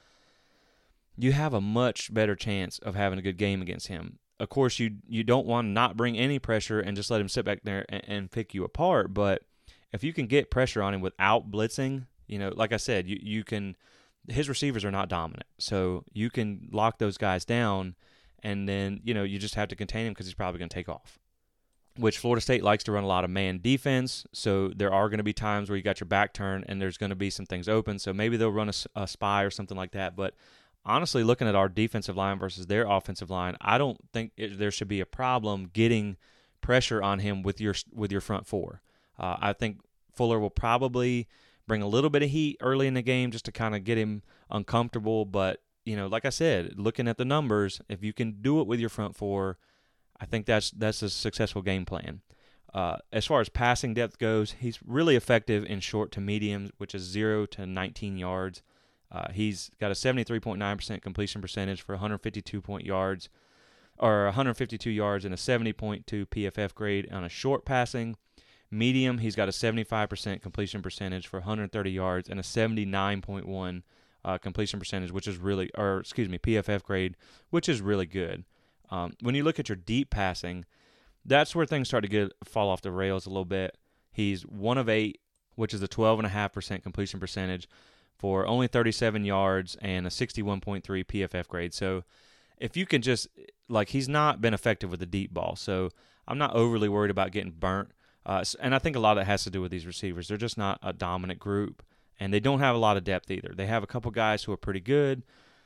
you have a much better chance of having a good game against him. Of course, you you don't want to not bring any pressure and just let him sit back there and, and pick you apart, but if you can get pressure on him without blitzing, you know, like I said, you, you can – his receivers are not dominant. So you can lock those guys down, and then, you know, you just have to contain him because he's probably going to take off. which Florida State likes to run a lot of man defense. So there are going to be times where you got your back turned and there's going to be some things open. So maybe they'll run a, a spy or something like that. But honestly, looking at our defensive line versus their offensive line, I don't think it, there should be a problem getting pressure on him with your with your front four. Uh, I think Fuller will probably bring a little bit of heat early in the game just to kind of get him uncomfortable. But, you know, like I said, looking at the numbers, if you can do it with your front four, I think that's that's a successful game plan. Uh, as far as passing depth goes, he's really effective in short to medium, which is zero to nineteen yards. Uh, he's got a seventy-three point nine percent completion percentage for one hundred fifty-two point yards, or one hundred fifty-two yards and a seventy point two P F F grade on a short passing. Medium, he's got a seventy-five percent completion percentage for one hundred thirty yards and a seventy-nine point one uh, completion percentage, which is really, or excuse me, P F F grade, which is really good. Um, when you look at your deep passing, that's where things start to get fall off the rails a little bit. He's one of eight, which is a twelve point five percent completion percentage for only thirty-seven yards and a sixty-one point three P F F grade. So if you can just, like, he's not been effective with the deep ball. So I'm not overly worried about getting burnt. Uh, and I think a lot of that has to do with these receivers. They're just not a dominant group, and they don't have a lot of depth either. They have a couple guys who are pretty good.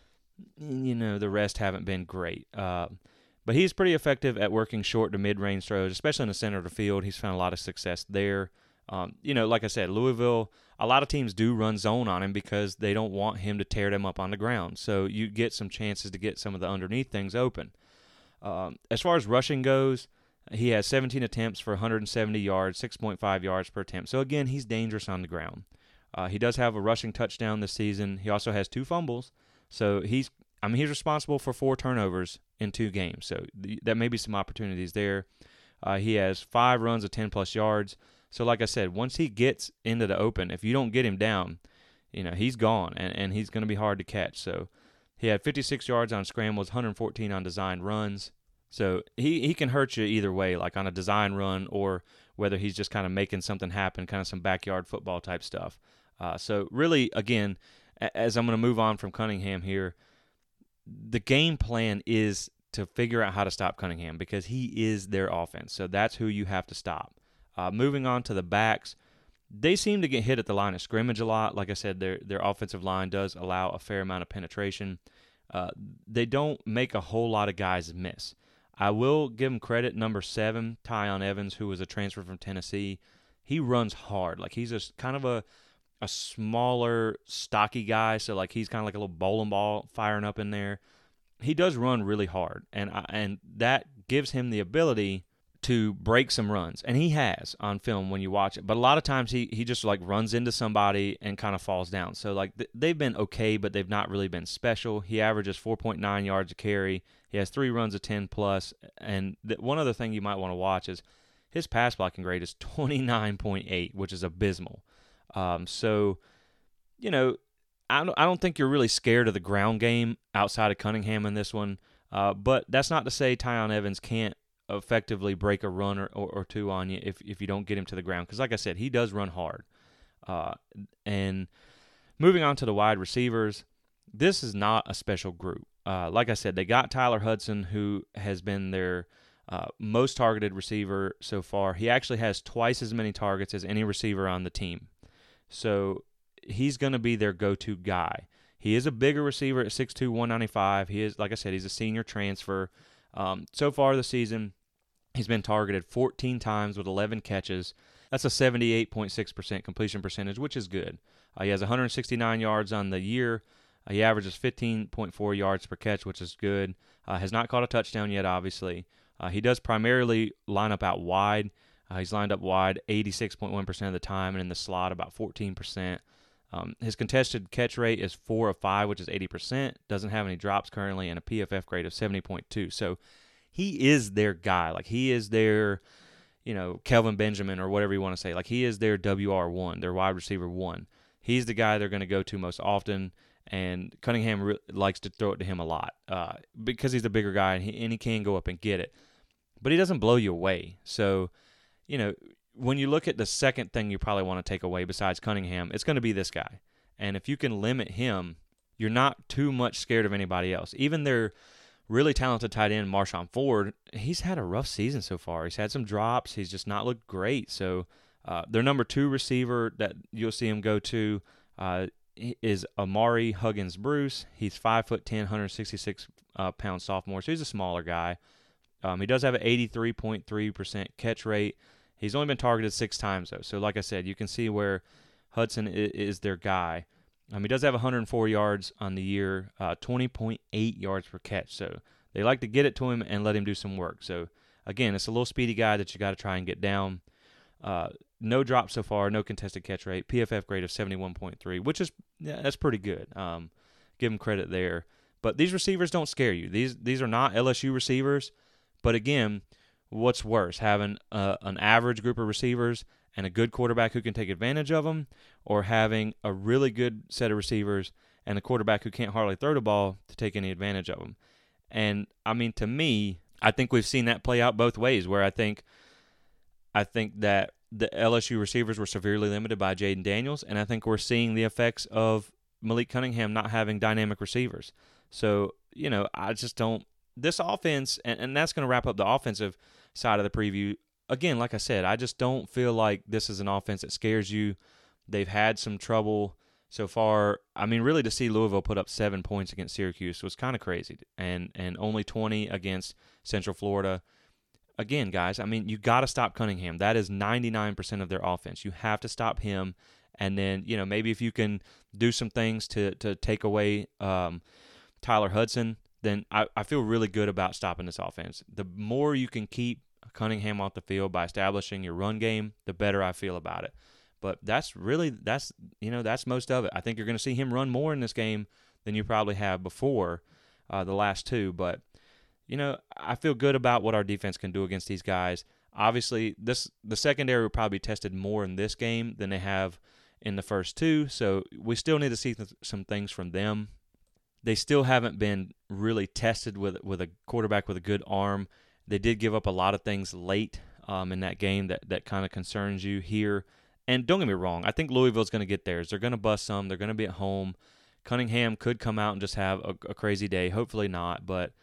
You know, the rest haven't been great. Uh, but he's pretty effective at working short to mid-range throws, especially in the center of the field. He's found a lot of success there. Um, you know, like I said, Louisville, a lot of teams do run zone on him because they don't want him to tear them up on the ground. So you get some chances to get some of the underneath things open. Um, as far as rushing goes, he has seventeen attempts for one hundred seventy yards, six point five yards per attempt. So, again, he's dangerous on the ground. Uh, he does have a rushing touchdown this season. He also has two fumbles. So, he's I mean, he's responsible for four turnovers in two games. So, th- that may be some opportunities there. Uh, he has five runs of ten-plus yards. So, like I said, once he gets into the open, if you don't get him down, you know, he's gone, and, and he's going to be hard to catch. So, he had fifty-six yards on scrambles, one hundred fourteen on designed runs. So he, he can hurt you either way, like on a design run or whether he's just kind of making something happen, kind of some backyard football type stuff. Uh, so really, again, as I'm going to move on from Cunningham here, the game plan is to figure out how to stop Cunningham because he is their offense. So that's who you have to stop. Uh, moving on to the backs, they seem to get hit at the line of scrimmage a lot. Like I said, their their offensive line does allow a fair amount of penetration. Uh, they don't make a whole lot of guys miss. I will give him credit, number seven, Tyon Evans, who was a transfer from Tennessee. He runs hard. Like, he's a kind of a a smaller, stocky guy, so, like, he's kind of like a little bowling ball firing up in there. He does run really hard, and I, and that gives him the ability to break some runs, and he has on film when you watch it. But a lot of times he, he just, like, runs into somebody and kind of falls down. So, like, th- they've been okay, but they've not really been special. He averages four point nine yards a carry. He has three runs of ten plus, and th- one other thing you might want to watch is his pass blocking grade is twenty-nine point eight, which is abysmal. Um, so, you know, I don't, I don't think you're really scared of the ground game outside of Cunningham in this one, uh, but that's not to say Tyon Evans can't effectively break a run or, or, or two on you if, if you don't get him to the ground, because like I said, he does run hard. Uh, and moving on to the wide receivers, this is not a special group. Uh, like I said, they got Tyler Hudson, who has been their uh, most targeted receiver so far. He actually has twice as many targets as any receiver on the team. So he's going to be their go-to guy. He is a bigger receiver at six two, one ninety-five. He is, like I said, he's a senior transfer. Um, so far this season, he's been targeted fourteen times with eleven catches. That's a seventy-eight point six percent completion percentage, which is good. Uh, he has one hundred sixty-nine yards on the year. Uh, he averages fifteen point four yards per catch, which is good. Uh, has not caught a touchdown yet, obviously. Uh, he does primarily line up out wide. Uh, he's lined up wide eighty-six point one percent of the time, and in the slot about fourteen percent. Um, his contested catch rate is four of five, which is eighty percent. Doesn't have any drops currently, and a P F F grade of seventy point two. So he is their guy. Like, he is their, you know, Kelvin Benjamin or whatever you want to say. Like, he is their W R one, their wide receiver one. He's the guy they're going to go to most often, and Cunningham re- likes to throw it to him a lot uh, because he's the bigger guy, and he, and he can go up and get it. But he doesn't blow you away. So, you know, when you look at the second thing you probably want to take away besides Cunningham, it's going to be this guy. And if you can limit him, you're not too much scared of anybody else. Even their really talented tight end Marshawn Ford, he's had a rough season so far. He's had some drops. He's just not looked great. So uh, their number two receiver that you'll see him go to uh, is Amari Huggins Bruce. He's five foot ten, one hundred sixty-six uh, pound sophomore, so he's a smaller guy. Um, he does have an eighty-three point three percent catch rate. He's only been targeted six times, though. So like I said, you can see where Hudson is, is their guy. Um, he does have one hundred four yards on the year, uh, twenty point eight yards per catch. So they like to get it to him and let him do some work. So, again, it's a little speedy guy that you got to try and get down. Uh, no drop so far, no contested catch rate, P F F grade of seventy-one point three, which is yeah, that's pretty good. Um, give him credit there. But these receivers don't scare you. These these are not L S U receivers. But, again, what's worse, having uh, an average group of receivers and a good quarterback who can take advantage of them, or having a really good set of receivers and a quarterback who can't hardly throw the ball to take any advantage of them? And, I mean, to me, I think we've seen that play out both ways, where I think I think that the L S U receivers were severely limited by Jaden Daniels, and I think we're seeing the effects of Malik Cunningham not having dynamic receivers. So, you know, I just don't – this offense, and, and that's going to wrap up the offensive side of the preview. Again, like I said, I just don't feel like this is an offense that scares you. They've had some trouble so far. I mean, really, to see Louisville put up seven points against Syracuse was kind of crazy, and and only twenty against Central Florida. Again, guys, I mean, you got to stop Cunningham. That is ninety-nine percent of their offense. You have to stop him, and then, you know, maybe if you can do some things to to take away um, Tyler Hudson, then I, I feel really good about stopping this offense. The more you can keep Cunningham off the field by establishing your run game, the better I feel about it. But that's really, that's, you know, that's most of it. I think you're going to see him run more in this game than you probably have before uh, the last two. But, you know, I feel good about what our defense can do against these guys. Obviously, this the secondary will probably be tested more in this game than they have in the first two. So we still need to see th- some things from them. They still haven't been really tested with with a quarterback with a good arm. They did give up a lot of things late um, in that game that, that kind of concerns you here. And don't get me wrong, I think Louisville's going to get theirs. They're going to bust some. They're going to be at home. Cunningham could come out and just have a, a crazy day. Hopefully not. But,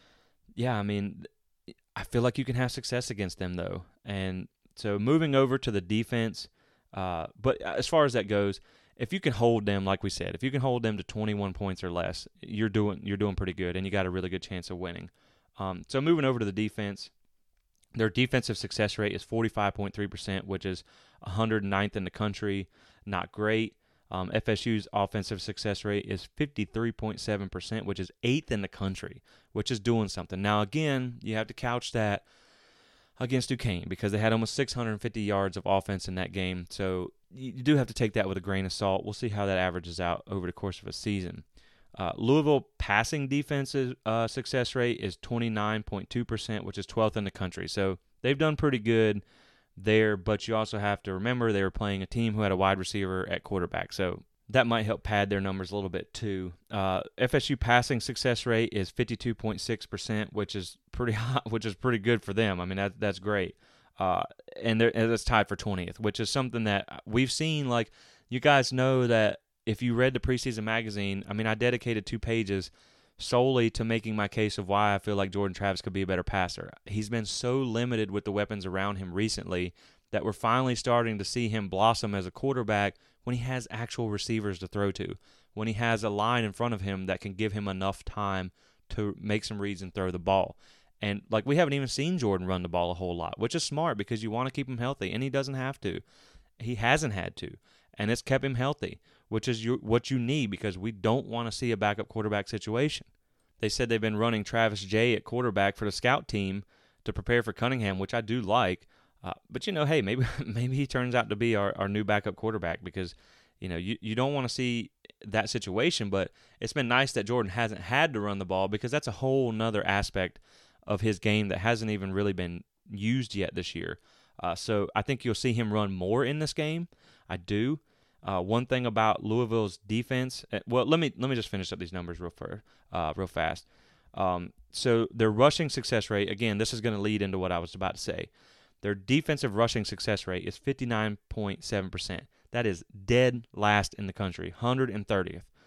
yeah, I mean, I feel like you can have success against them, though. And so moving over to the defense, uh, but as far as that goes, if you can hold them, like we said, if you can hold them to twenty-one points or less, you're doing you're doing pretty good, and you got a really good chance of winning. Um, so moving over to the defense, their defensive success rate is forty-five point three percent, which is one hundred ninth in the country. Not great. Um, F S U's offensive success rate is fifty-three point seven percent, which is eighth in the country, which is doing something. Now, again, you have to couch that against Duquesne because they had almost six hundred fifty yards of offense in that game. So you do have to take that with a grain of salt. We'll see how that averages out over the course of a season. Uh, Louisville passing defense's uh, success rate is twenty-nine point two percent, which is twelfth in the country. So they've done pretty good there, but you also have to remember they were playing a team who had a wide receiver at quarterback. So that might help pad their numbers a little bit too. Uh, F S U passing success rate is fifty-two point six percent, which is pretty high, which is pretty good for them. I mean, that that's great. Uh, and, and that's tied for twentieth, which is something that we've seen. Like, you guys know that if you read the preseason magazine, I mean, I dedicated two pages solely to making my case of why I feel like Jordan Travis could be a better passer. He's been so limited with the weapons around him recently that we're finally starting to see him blossom as a quarterback when he has actual receivers to throw to, when he has a line in front of him that can give him enough time to make some reads and throw the ball. And, like, we haven't even seen Jordan run the ball a whole lot, which is smart because you want to keep him healthy, and he doesn't have to. He hasn't had to, and it's kept him healthy, which is your, what you need because we don't want to see a backup quarterback situation. They said they've been running Travis Jay at quarterback for the scout team to prepare for Cunningham, which I do like. Uh, but, you know, hey, maybe maybe he turns out to be our, our new backup quarterback because, you know, you, you don't want to see that situation. But it's been nice that Jordan hasn't had to run the ball because that's a whole nother aspect of his game that hasn't even really been used yet this year. Uh, so I think you'll see him run more in this game. I do. Uh, one thing about Louisville's defense, well, let me let me just finish up these numbers real far, uh, real fast. Um, so their rushing success rate, again, this is going to lead into what I was about to say. Their defensive rushing success rate is fifty-nine point seven percent. That is dead last in the country, one hundred thirtieth.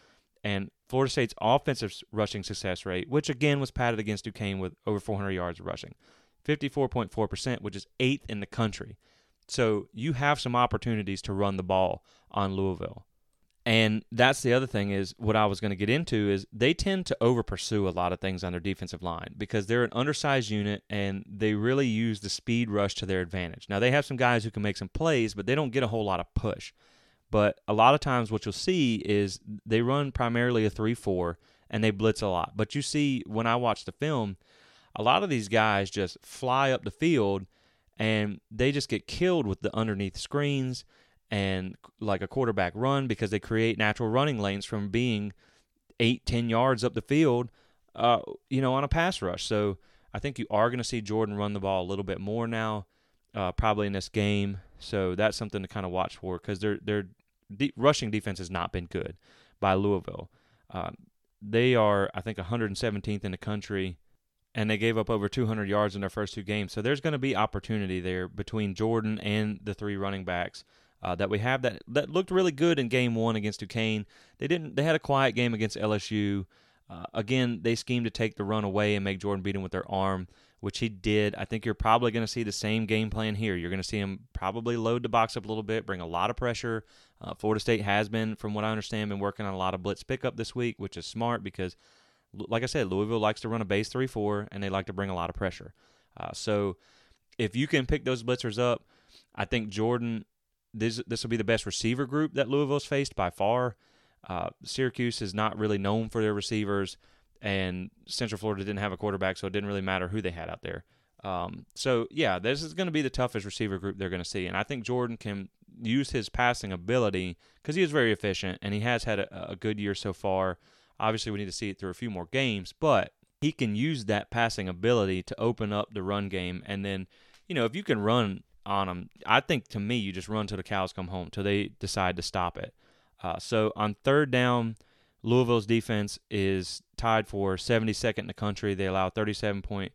And Florida State's offensive rushing success rate, which again was padded against Duquesne with over four hundred yards of rushing, fifty-four point four percent, which is eighth in the country. So you have some opportunities to run the ball on Louisville. And that's the other thing is what I was going to get into is they tend to over pursue a lot of things on their defensive line because they're an undersized unit and they really use the speed rush to their advantage. Now, they have some guys who can make some plays, but they don't get a whole lot of push. But a lot of times what you'll see is they run primarily a three four and they blitz a lot. But you see, when I watch the film, a lot of these guys just fly up the field and they just get killed with the underneath screens and like a quarterback run because they create natural running lanes from being eight, ten yards up the field, uh, you know, on a pass rush. So I think you are going to see Jordan run the ball a little bit more now, uh, probably in this game. So that's something to kind of watch for because their their de- rushing defense has not been good by Louisville. Um, they are, I think, one hundred seventeenth in the country, and they gave up over two hundred yards in their first two games. So there's going to be opportunity there between Jordan and the three running backs. Uh, that we have that that looked really good in game one against Duquesne. They didn't. They had a quiet game against L S U. Uh, again, they schemed to take the run away and make Jordan beat him with their arm, which he did. I think you're probably going to see the same game plan here. You're going to see him probably load the box up a little bit, bring a lot of pressure. Uh, Florida State has been, from what I understand, been working on a lot of blitz pickup this week, which is smart because, like I said, Louisville likes to run a base three four, and they like to bring a lot of pressure. Uh, so if you can pick those blitzers up, I think Jordan – This this will be the best receiver group that Louisville's faced by far. Uh, Syracuse is not really known for their receivers, and Central Florida didn't have a quarterback, so it didn't really matter who they had out there. Um, so, yeah, this is going to be the toughest receiver group they're going to see, and I think Jordan can use his passing ability because he is very efficient, and he has had a, a good year so far. Obviously, we need to see it through a few more games, but he can use that passing ability to open up the run game, and then, you know, if you can run on them, I think to me you just run till the cows come home, till they decide to stop it. Uh, so on third down, Louisville's defense is tied for seventy-second in the country. They allow thirty-seven point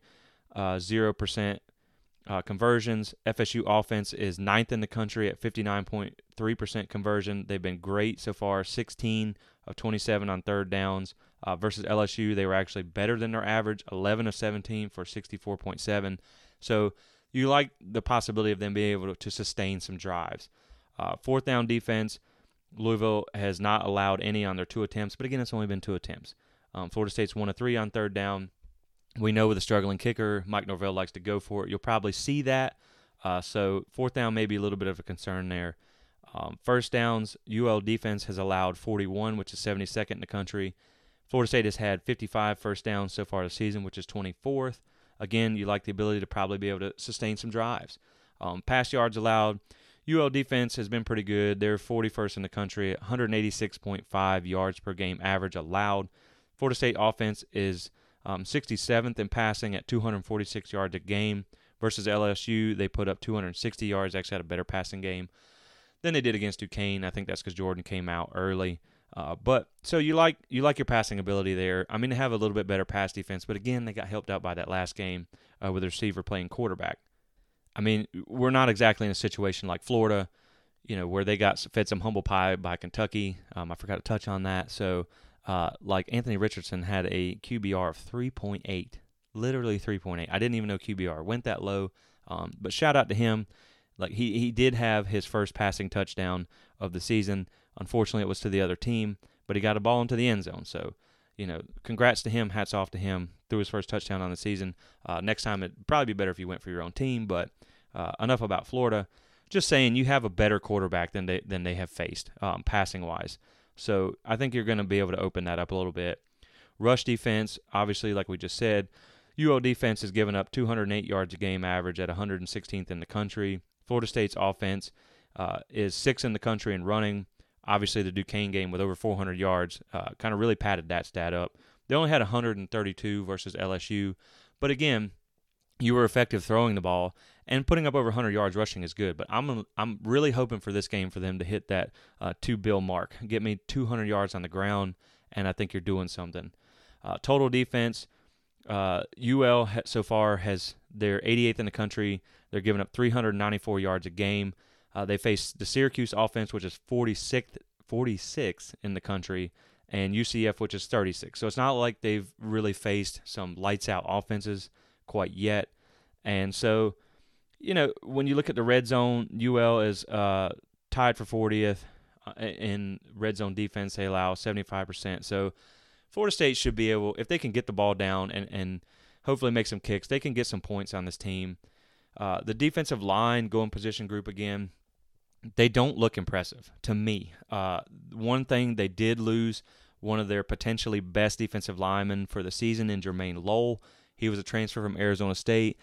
zero percent uh, conversions. F S U offense is ninth in the country at fifty-nine point three percent conversion. They've been great so far, sixteen of twenty-seven on third downs. Uh, versus L S U, they were actually better than their average, eleven of seventeen for sixty-four point seven. So you like the possibility of them being able to, to sustain some drives. Uh, fourth down defense, Louisville has not allowed any on their two attempts, but again, it's only been two attempts. Um, Florida State's one of three on third down. We know with a struggling kicker, Mike Norvell likes to go for it. You'll probably see that. Uh, so fourth down may be a little bit of a concern there. Um, first downs, U L defense has allowed forty-one, which is seventy-second in the country. Florida State has had fifty-five first downs so far this season, which is twenty-fourth. Again, you like the ability to probably be able to sustain some drives. Um, pass yards allowed, U L defense has been pretty good. They're forty-first in the country, one hundred eighty-six point five yards per game average allowed. Florida State offense is um, sixty-seventh in passing at two hundred forty-six yards a game. Versus L S U, they put up two hundred sixty yards, actually had a better passing game than they did against Duquesne. I think that's because Jordan came out early. Uh, but so you like you like your passing ability there. I mean, they have a little bit better pass defense, but again, they got helped out by that last game uh, with the receiver playing quarterback. I mean, we're not exactly in a situation like Florida, you know, where they got fed some humble pie by Kentucky. Um, I forgot to touch on that. So, uh, like Anthony Richardson had a Q B R of three point eight, literally three point eight. I didn't even know Q B R went that low. Um, but shout out to him. Like he he did have his first passing touchdown of the season. Unfortunately, it was to the other team, but he got a ball into the end zone. So, you know, congrats to him. Hats off to him. Threw his first touchdown on the season. Uh, next time, it'd probably be better if you went for your own team. But uh, enough about Florida. Just saying, you have a better quarterback than they than they have faced, um, passing-wise. So I think you're going to be able to open that up a little bit. Rush defense, obviously, like we just said, U L defense has given up two hundred eight yards a game average at one hundred sixteenth in the country. Florida State's offense uh, is sixth in the country in running. Obviously, the Duquesne game with over four hundred yards uh, kind of really padded that stat up. They only had one hundred thirty-two versus L S U. But again, you were effective throwing the ball, and putting up over one hundred yards rushing is good. But I'm I'm really hoping for this game for them to hit that uh, two-bill mark. Get me two hundred yards on the ground, and I think you're doing something. Uh, total defense, uh, U L ha- so far has they're eighty-eighth in the country. They're giving up three hundred ninety-four yards a game. Uh, they face the Syracuse offense, which is forty-sixth, forty-sixth in the country, and U C F, which is thirty-sixth. So it's not like they've really faced some lights-out offenses quite yet. And so, you know, when you look at the red zone, U L is uh, tied for fortieth in red zone defense. They allow seventy-five percent. So Florida State should be able, if they can get the ball down and, and hopefully make some kicks, they can get some points on this team. Uh, the defensive line, go in position group again, they don't look impressive to me. Uh, one thing, they did lose one of their potentially best defensive linemen for the season in Jermaine Lowell. He was a transfer from Arizona State.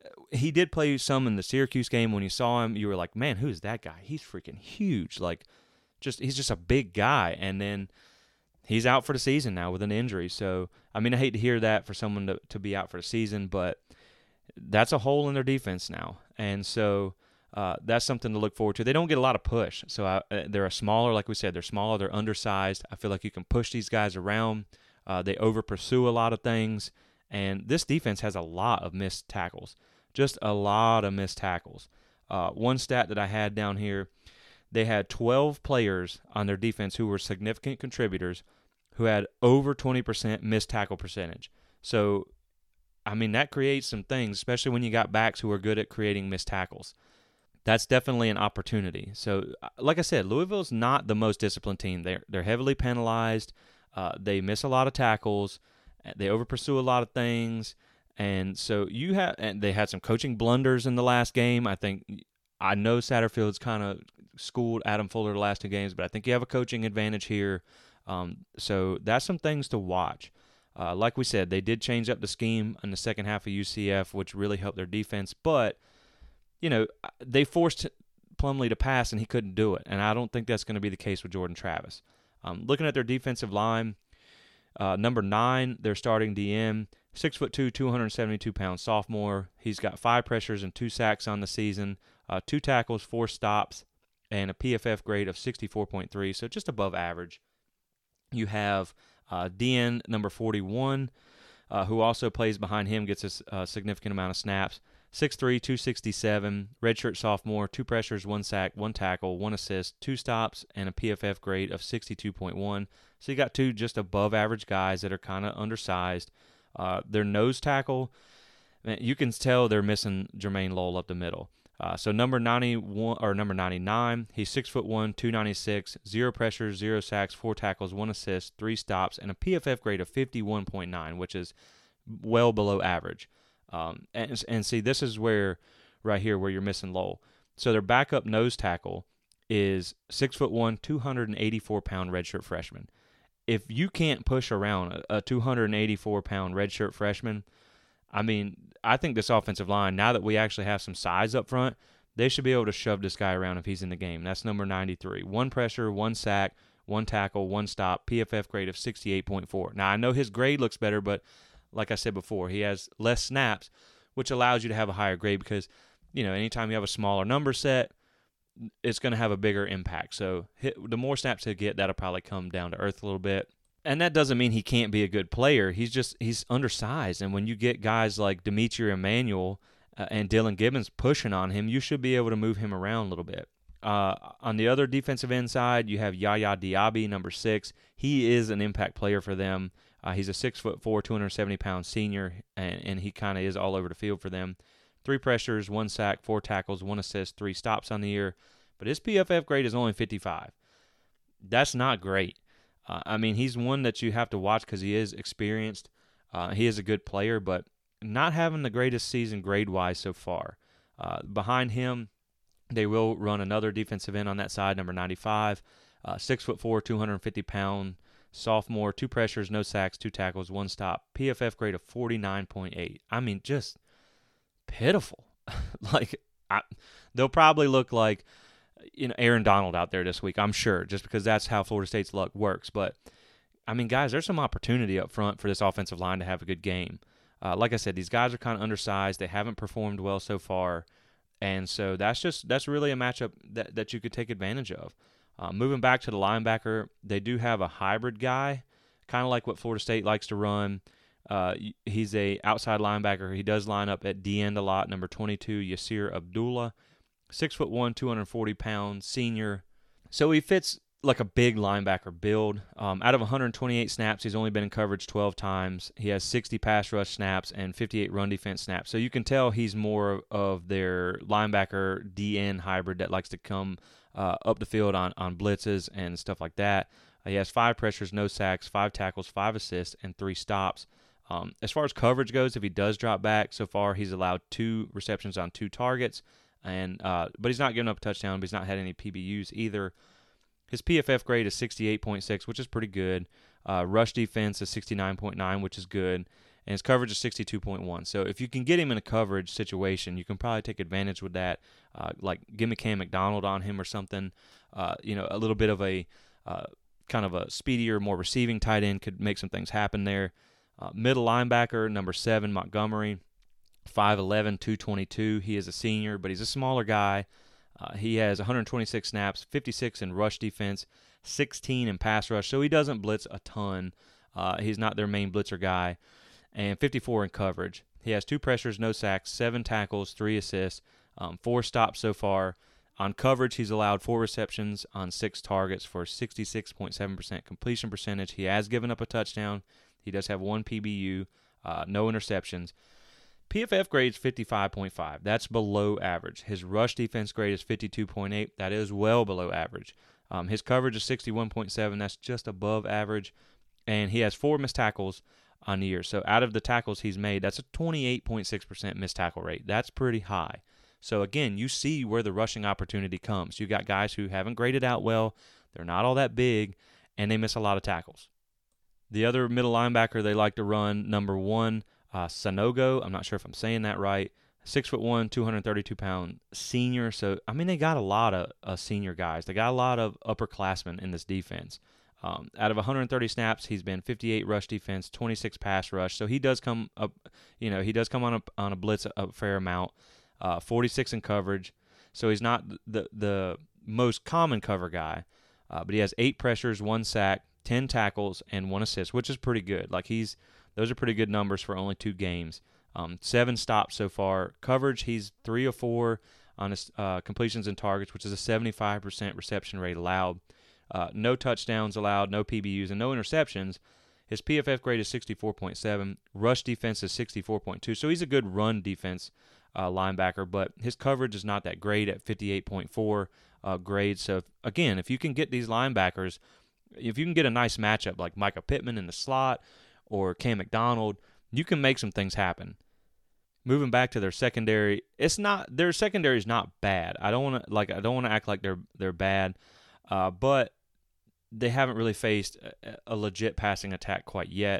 He did play some in the Syracuse game. When you saw him, you were like, man, who's that guy? He's freaking huge. Like, just he's just a big guy. And then he's out for the season now with an injury. So, I mean, I hate to hear that for someone to, to be out for the season, but that's a hole in their defense now. And so uh, that's something to look forward to. They don't get a lot of push. So I, they're a smaller, like we said, they're smaller, they're undersized. I feel like you can push these guys around. Uh, they over-pursue a lot of things. And this defense has a lot of missed tackles, just a lot of missed tackles. Uh, one stat that I had down here, they had twelve players on their defense who were significant contributors who had over twenty percent missed tackle percentage. So, I mean, that creates some things, especially when you got backs who are good at creating missed tackles. That's definitely an opportunity. So, like I said, Louisville's not the most disciplined team. They're, they're heavily penalized. Uh, they miss a lot of tackles. They over-pursue a lot of things. And so you have, and they had some coaching blunders in the last game. I think, I know Satterfield's kind of schooled Adam Fuller the last two games, but I think you have a coaching advantage here. Um, so that's some things to watch. Uh, like we said, they did change up the scheme in the second half of U C F, which really helped their defense. But, you know, they forced Plumlee to pass, and he couldn't do it. And I don't think that's going to be the case with Jordan Travis. Um, looking at their defensive line, uh, number nine, their starting D M, six foot two, two hundred seventy-two pound sophomore. He's got five pressures and two sacks on the season, uh, two tackles, four stops, and a P F F grade of sixty-four point three, so just above average. You have uh, D N number forty-one, uh, who also plays behind him, gets a, a significant amount of snaps. six three, two sixty-seven, redshirt sophomore, two pressures, one sack, one tackle, one assist, two stops, and a P F F grade of sixty-two point one. So you got two just above average guys that are kind of undersized. Uh, their nose tackle, man, you can tell they're missing Jermaine Lowell up the middle. Uh, so number ninety-one or number ninety-nine, he's six foot one, two ninety-six, zero pressures, zero sacks, four tackles, one assist, three stops, and a P F F grade of fifty-one point nine, which is well below average. Um, and and see, this is where right here where you're missing Lowell. So their backup nose tackle is six foot one, two hundred eighty-four pound redshirt freshman. If you can't push around a, a two hundred eighty-four pound redshirt freshman, I mean, I think this offensive line, now that we actually have some size up front, they should be able to shove this guy around if he's in the game. That's number ninety-three. One pressure, one sack, one tackle, one stop, P F F grade of sixty-eight point four. Now, I know his grade looks better, but like I said before, he has less snaps, which allows you to have a higher grade because, you know, anytime you have a smaller number set, it's going to have a bigger impact. So hit, the more snaps he get, that'll probably come down to earth a little bit. And that doesn't mean he can't be a good player. He's just he's undersized. And when you get guys like Demetri Emmanuel uh, and Dylan Gibbons pushing on him, you should be able to move him around a little bit. Uh, on the other defensive end side, you have Yaya Diaby, number six. He is an impact player for them. Uh, he's a six foot four, two hundred seventy pound senior, and, and he kind of is all over the field for them. Three pressures, one sack, four tackles, one assist, three stops on the year. But his P F F grade is only fifty-five. That's not great. Uh, I mean, he's one that you have to watch because he is experienced. Uh, he is a good player, but not having the greatest season grade-wise so far. Uh, behind him, they will run another defensive end on that side, number ninety-five. Uh, six foot four, two hundred fifty pound sophomore, two pressures, no sacks, two tackles, one stop. P F F grade of forty-nine point eight. I mean, just pitiful. like, I, they'll probably look like, you know, Aaron Donald out there this week, I'm sure, just because that's how Florida State's luck works. But, I mean, guys, there's some opportunity up front for this offensive line to have a good game. Uh, like I said, these guys are kind of undersized. They haven't performed well so far. And so that's just that's really a matchup that, that you could take advantage of. Uh, moving back to the linebacker, they do have a hybrid guy, kind of like what Florida State likes to run. Uh, he's a outside linebacker. He does line up at D end a lot. Number twenty-two, Yasir Abdullah, six foot one, two hundred forty pounds, senior. So he fits like a big linebacker build. Um, out of one hundred twenty-eight snaps, he's only been in coverage twelve times. He has sixty pass rush snaps and fifty-eight run defense snaps. So you can tell he's more of their linebacker D N hybrid that likes to come uh, up the field on, on blitzes and stuff like that. Uh, he has five pressures, no sacks, five tackles, five assists, and three stops. Um, as far as coverage goes, if he does drop back, so far he's allowed two receptions on two targets, and uh, but he's not giving up a touchdown, but he's not had any P B Us either. His P F F grade is sixty-eight point six, which is pretty good. Uh, rush defense is sixty-nine point nine, which is good. And his coverage is sixty-two point one. So if you can get him in a coverage situation, you can probably take advantage with that. Uh, like give Cam McDonald on him or something. Uh, you know, a little bit of a uh, kind of a speedier, more receiving tight end could make some things happen there. Uh, middle linebacker, number seven, Montgomery, five eleven, two twenty-two. He is a senior, but he's a smaller guy. Uh, he has one hundred twenty-six snaps, fifty-six in rush defense, sixteen in pass rush, so he doesn't blitz a ton. Uh, he's not their main blitzer guy, and fifty-four in coverage. He has two pressures, no sacks, seven tackles, three assists, um, four stops so far. On coverage, he's allowed four receptions on six targets for sixty-six point seven percent completion percentage. He has given up a touchdown. He does have one P B U, uh, no interceptions. P F F grade is fifty-five point five. That's below average. His rush defense grade is fifty-two point eight. That is well below average. Um, his coverage is sixty-one point seven. That's just above average. And he has four missed tackles on the year. So out of the tackles he's made, that's a twenty-eight point six percent missed tackle rate. That's pretty high. So, again, you see where the rushing opportunity comes. You got guys who haven't graded out well. They're not all that big, and they miss a lot of tackles. The other middle linebacker they like to run, number one, uh, Sanogo. I'm not sure if I'm saying that right. Six foot one, two hundred thirty-two pound senior. So, I mean, they got a lot of uh, senior guys. They got a lot of upperclassmen in this defense. Um, out of one hundred thirty snaps, he's been fifty-eight rush defense, twenty-six pass rush. So he does come up, you know, he does come on a on a blitz a, a fair amount. Uh, forty-six in coverage. So he's not the the most common cover guy, uh, but he has eight pressures, one sack, ten tackles, and one assist, which is pretty good. Like he's those are pretty good numbers for only two games. Um, seven stops so far. Coverage, he's three or four on his uh, completions and targets, which is a seventy-five percent reception rate allowed. Uh, no touchdowns allowed, no P B Us, and no interceptions. His P F F grade is sixty-four point seven. Rush defense is sixty-four point two. So he's a good run defense uh, linebacker, but his coverage is not that great at fifty-eight point four uh, grade. So, if, again, if you can get these linebackers, if you can get a nice matchup like Micah Pittman in the slot or Cam McDonald, you can make some things happen. Moving back to their secondary, it's not their secondary is not bad. I don't want to like I don't want to act like they're they're bad, uh, but they haven't really faced a, a legit passing attack quite yet.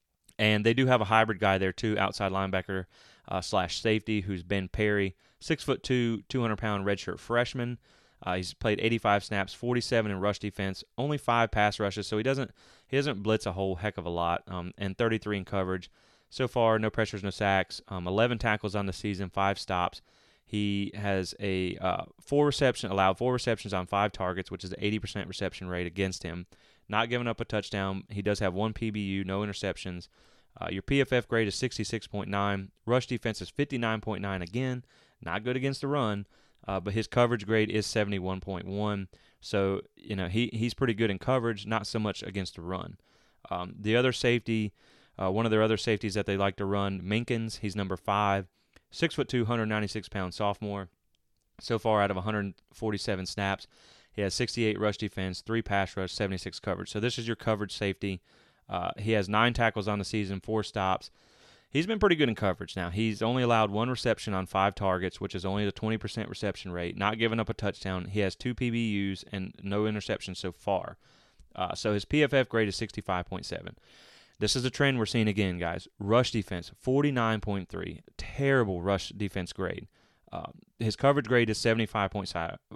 And they do have a hybrid guy there too, outside linebacker uh, slash safety, who's Ben Perry, six foot two, two hundred pound redshirt freshman. Uh, he's played eighty-five snaps, forty-seven in rush defense, only five pass rushes, so he doesn't he doesn't blitz a whole heck of a lot, um, and thirty-three in coverage. So far, no pressures, no sacks, um, eleven tackles on the season, five stops. He has a uh, four reception allowed four receptions on five targets, which is an eighty percent reception rate against him. Not giving up a touchdown. He does have one P B U, no interceptions. Uh, your P F F grade is sixty-six point nine. Rush defense is fifty-nine point nine again. Not good against the run, uh, but his coverage grade is seventy-one point one. So, you know, he he's pretty good in coverage, not so much against the run. Um, the other safety, uh, one of their other safeties that they like to run, Minkins, he's number five. Six foot two, one hundred ninety-six pound sophomore. So far, out of one hundred forty-seven snaps, he has sixty-eight rush defense, three pass rush, seventy-six coverage. So this is your coverage safety. Uh, he has nine tackles on the season, four stops. He's been pretty good in coverage. Now, he's only allowed one reception on five targets, which is only the twenty percent reception rate, not giving up a touchdown. He has two P B Us and no interceptions so far. Uh, so his P F F grade is sixty-five point seven. This is a trend we're seeing again, guys. Rush defense, forty-nine point three. Terrible rush defense grade. Uh, his coverage grade is seventy-five point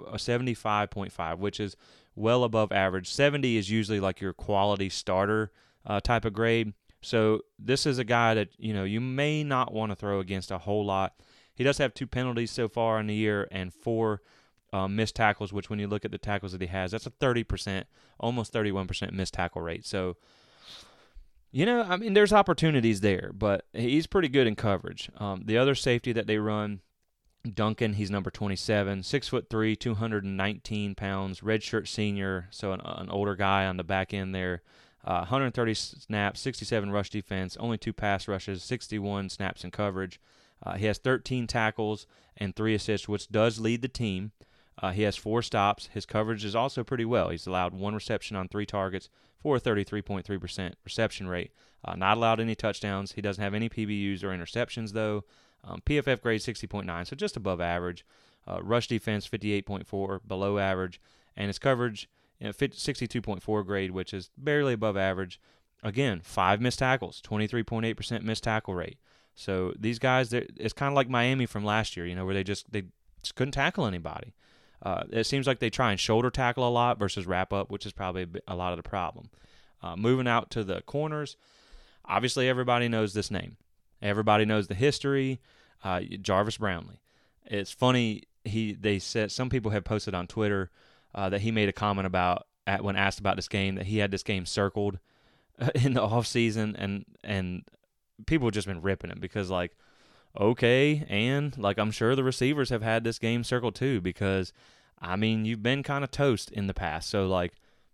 five, which is well above average. seventy is usually like your quality starter uh, type of grade. So this is a guy that, you know, you may not want to throw against a whole lot. He does have two penalties so far in the year and four uh, missed tackles, which when you look at the tackles that he has, that's a thirty percent, almost thirty-one percent missed tackle rate. So, you know, I mean, there's opportunities there, but he's pretty good in coverage. Um, the other safety that they run, Duncan, he's number twenty-seven, six foot three, two hundred nineteen pounds, redshirt senior, so an, an older guy on the back end there. Uh, one hundred thirty snaps, sixty-seven rush defense, only two pass rushes, sixty-one snaps in coverage. Uh, he has thirteen tackles and three assists, which does lead the team. Uh, he has four stops. His coverage is also pretty well. He's allowed one reception on three targets for a thirty-three point three percent reception rate. Uh, not allowed any touchdowns. He doesn't have any P B Us or interceptions, though. Um, P F F grade sixty point nine, so just above average. Uh, rush defense fifty-eight point four, below average. And his coverage, you know, sixty-two point four grade, which is barely above average. Again, five missed tackles, twenty-three point eight percent missed tackle rate. So these guys, it's kind of like Miami from last year, you know, where they just they just couldn't tackle anybody. Uh, it seems like they try and shoulder tackle a lot versus wrap up, which is probably a, bit, a lot of the problem. Uh, moving out to the corners, obviously everybody knows this name. Everybody knows the history. Uh, Jarvis Brownlee. It's funny. He they said some people have posted on Twitter uh, that he made a comment about at, when asked about this game that he had this game circled in the off season, and and people have just been ripping him because like, okay, and like I'm sure the receivers have had this game circled too because I mean you've been kind of toast in the past, so like.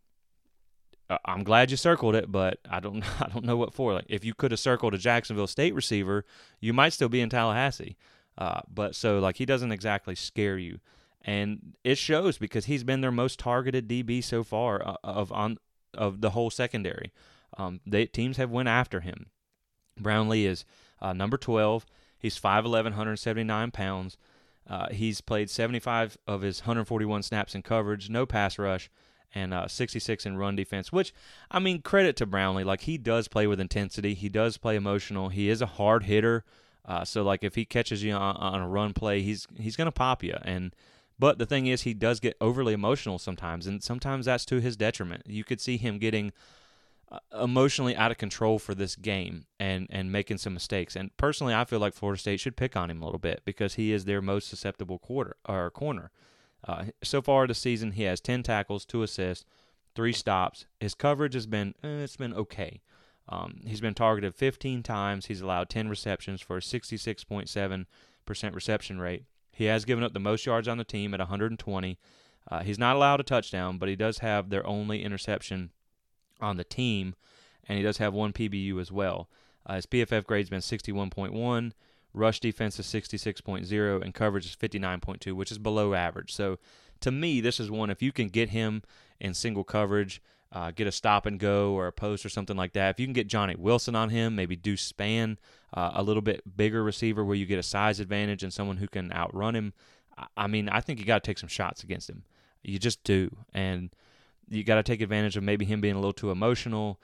I'm glad you circled it, but I don't I don't know what for. Like, if you could have circled a Jacksonville State receiver, you might still be in Tallahassee. Uh, but so, like, he doesn't exactly scare you. And it shows because he's been their most targeted D B so far of on of the whole secondary. Um, they, teams have went after him. Brownlee is uh, number twelve. He's five eleven, one hundred seventy-nine pounds. Uh, he's played seventy-five of his one hundred forty-one snaps in coverage, no pass rush, and uh, sixty-six in run defense, which, I mean, credit to Brownlee. Like, he does play with intensity. He does play emotional. He is a hard hitter. Uh, so, like, if he catches you on, on a run play, he's he's going to pop you. And But the thing is, he does get overly emotional sometimes, and sometimes that's to his detriment. You could see him getting uh, emotionally out of control for this game and, and making some mistakes. And personally, I feel like Florida State should pick on him a little bit because he is their most susceptible quarter or corner. Uh, so far this season, he has ten tackles, two assists, three stops. His coverage has been eh, it's been okay. Um, he's been targeted fifteen times. He's allowed ten receptions for a sixty-six point seven percent reception rate. He has given up the most yards on the team at one hundred twenty. Uh, he's not allowed a touchdown, but he does have their only interception on the team, and he does have one P B U as well. Uh, his P F F grade's been sixty-one point one. Rush defense is sixty-six point oh, and coverage is fifty-nine point two, which is below average. So, to me, this is one, if you can get him in single coverage, uh, get a stop and go or a post or something like that, if you can get Johnny Wilson on him, maybe Deuce Spann, uh, a little bit bigger receiver where you get a size advantage and someone who can outrun him, I mean, I think you got to take some shots against him. You just do. And you got to take advantage of maybe him being a little too emotional.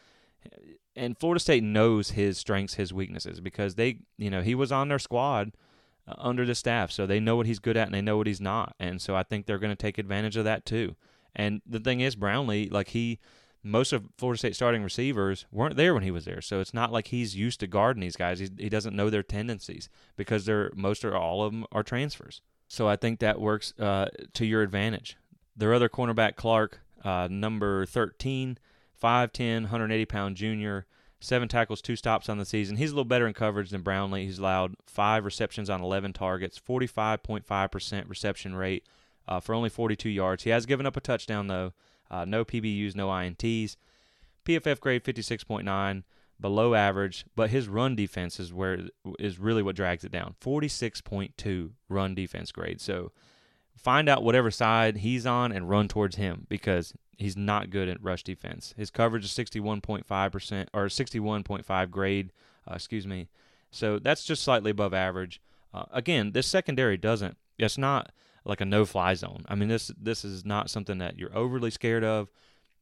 And Florida State knows his strengths, his weaknesses, because they, you know, he was on their squad uh, under the staff, so they know what he's good at and they know what he's not. And so I think they're going to take advantage of that too. And the thing is, Brownlee, like he, most of Florida State starting receivers weren't there when he was there, so it's not like he's used to guarding these guys. He's, he doesn't know their tendencies because they're most or all of them are transfers. So I think that works uh, to your advantage. Their other cornerback, Clark, uh, number thirteen. five ten, one hundred eighty pound junior, seven tackles, two stops on the season. He's a little better in coverage than Brownlee. He's allowed five receptions on eleven targets, forty-five point five percent reception rate uh, for only forty-two yards. He has given up a touchdown, though. Uh, no P B Us, no I N Ts. P F F grade fifty-six point nine, below average, but his run defense is where is really what drags it down. forty-six point two run defense grade. So find out whatever side he's on and run towards him because he's not good at rush defense. His coverage is sixty-one point five percent or sixty-one point five grade, uh, excuse me. So that's just slightly above average. Uh, again, this secondary doesn't. It's not like a no-fly zone. I mean, this this is not something that you're overly scared of.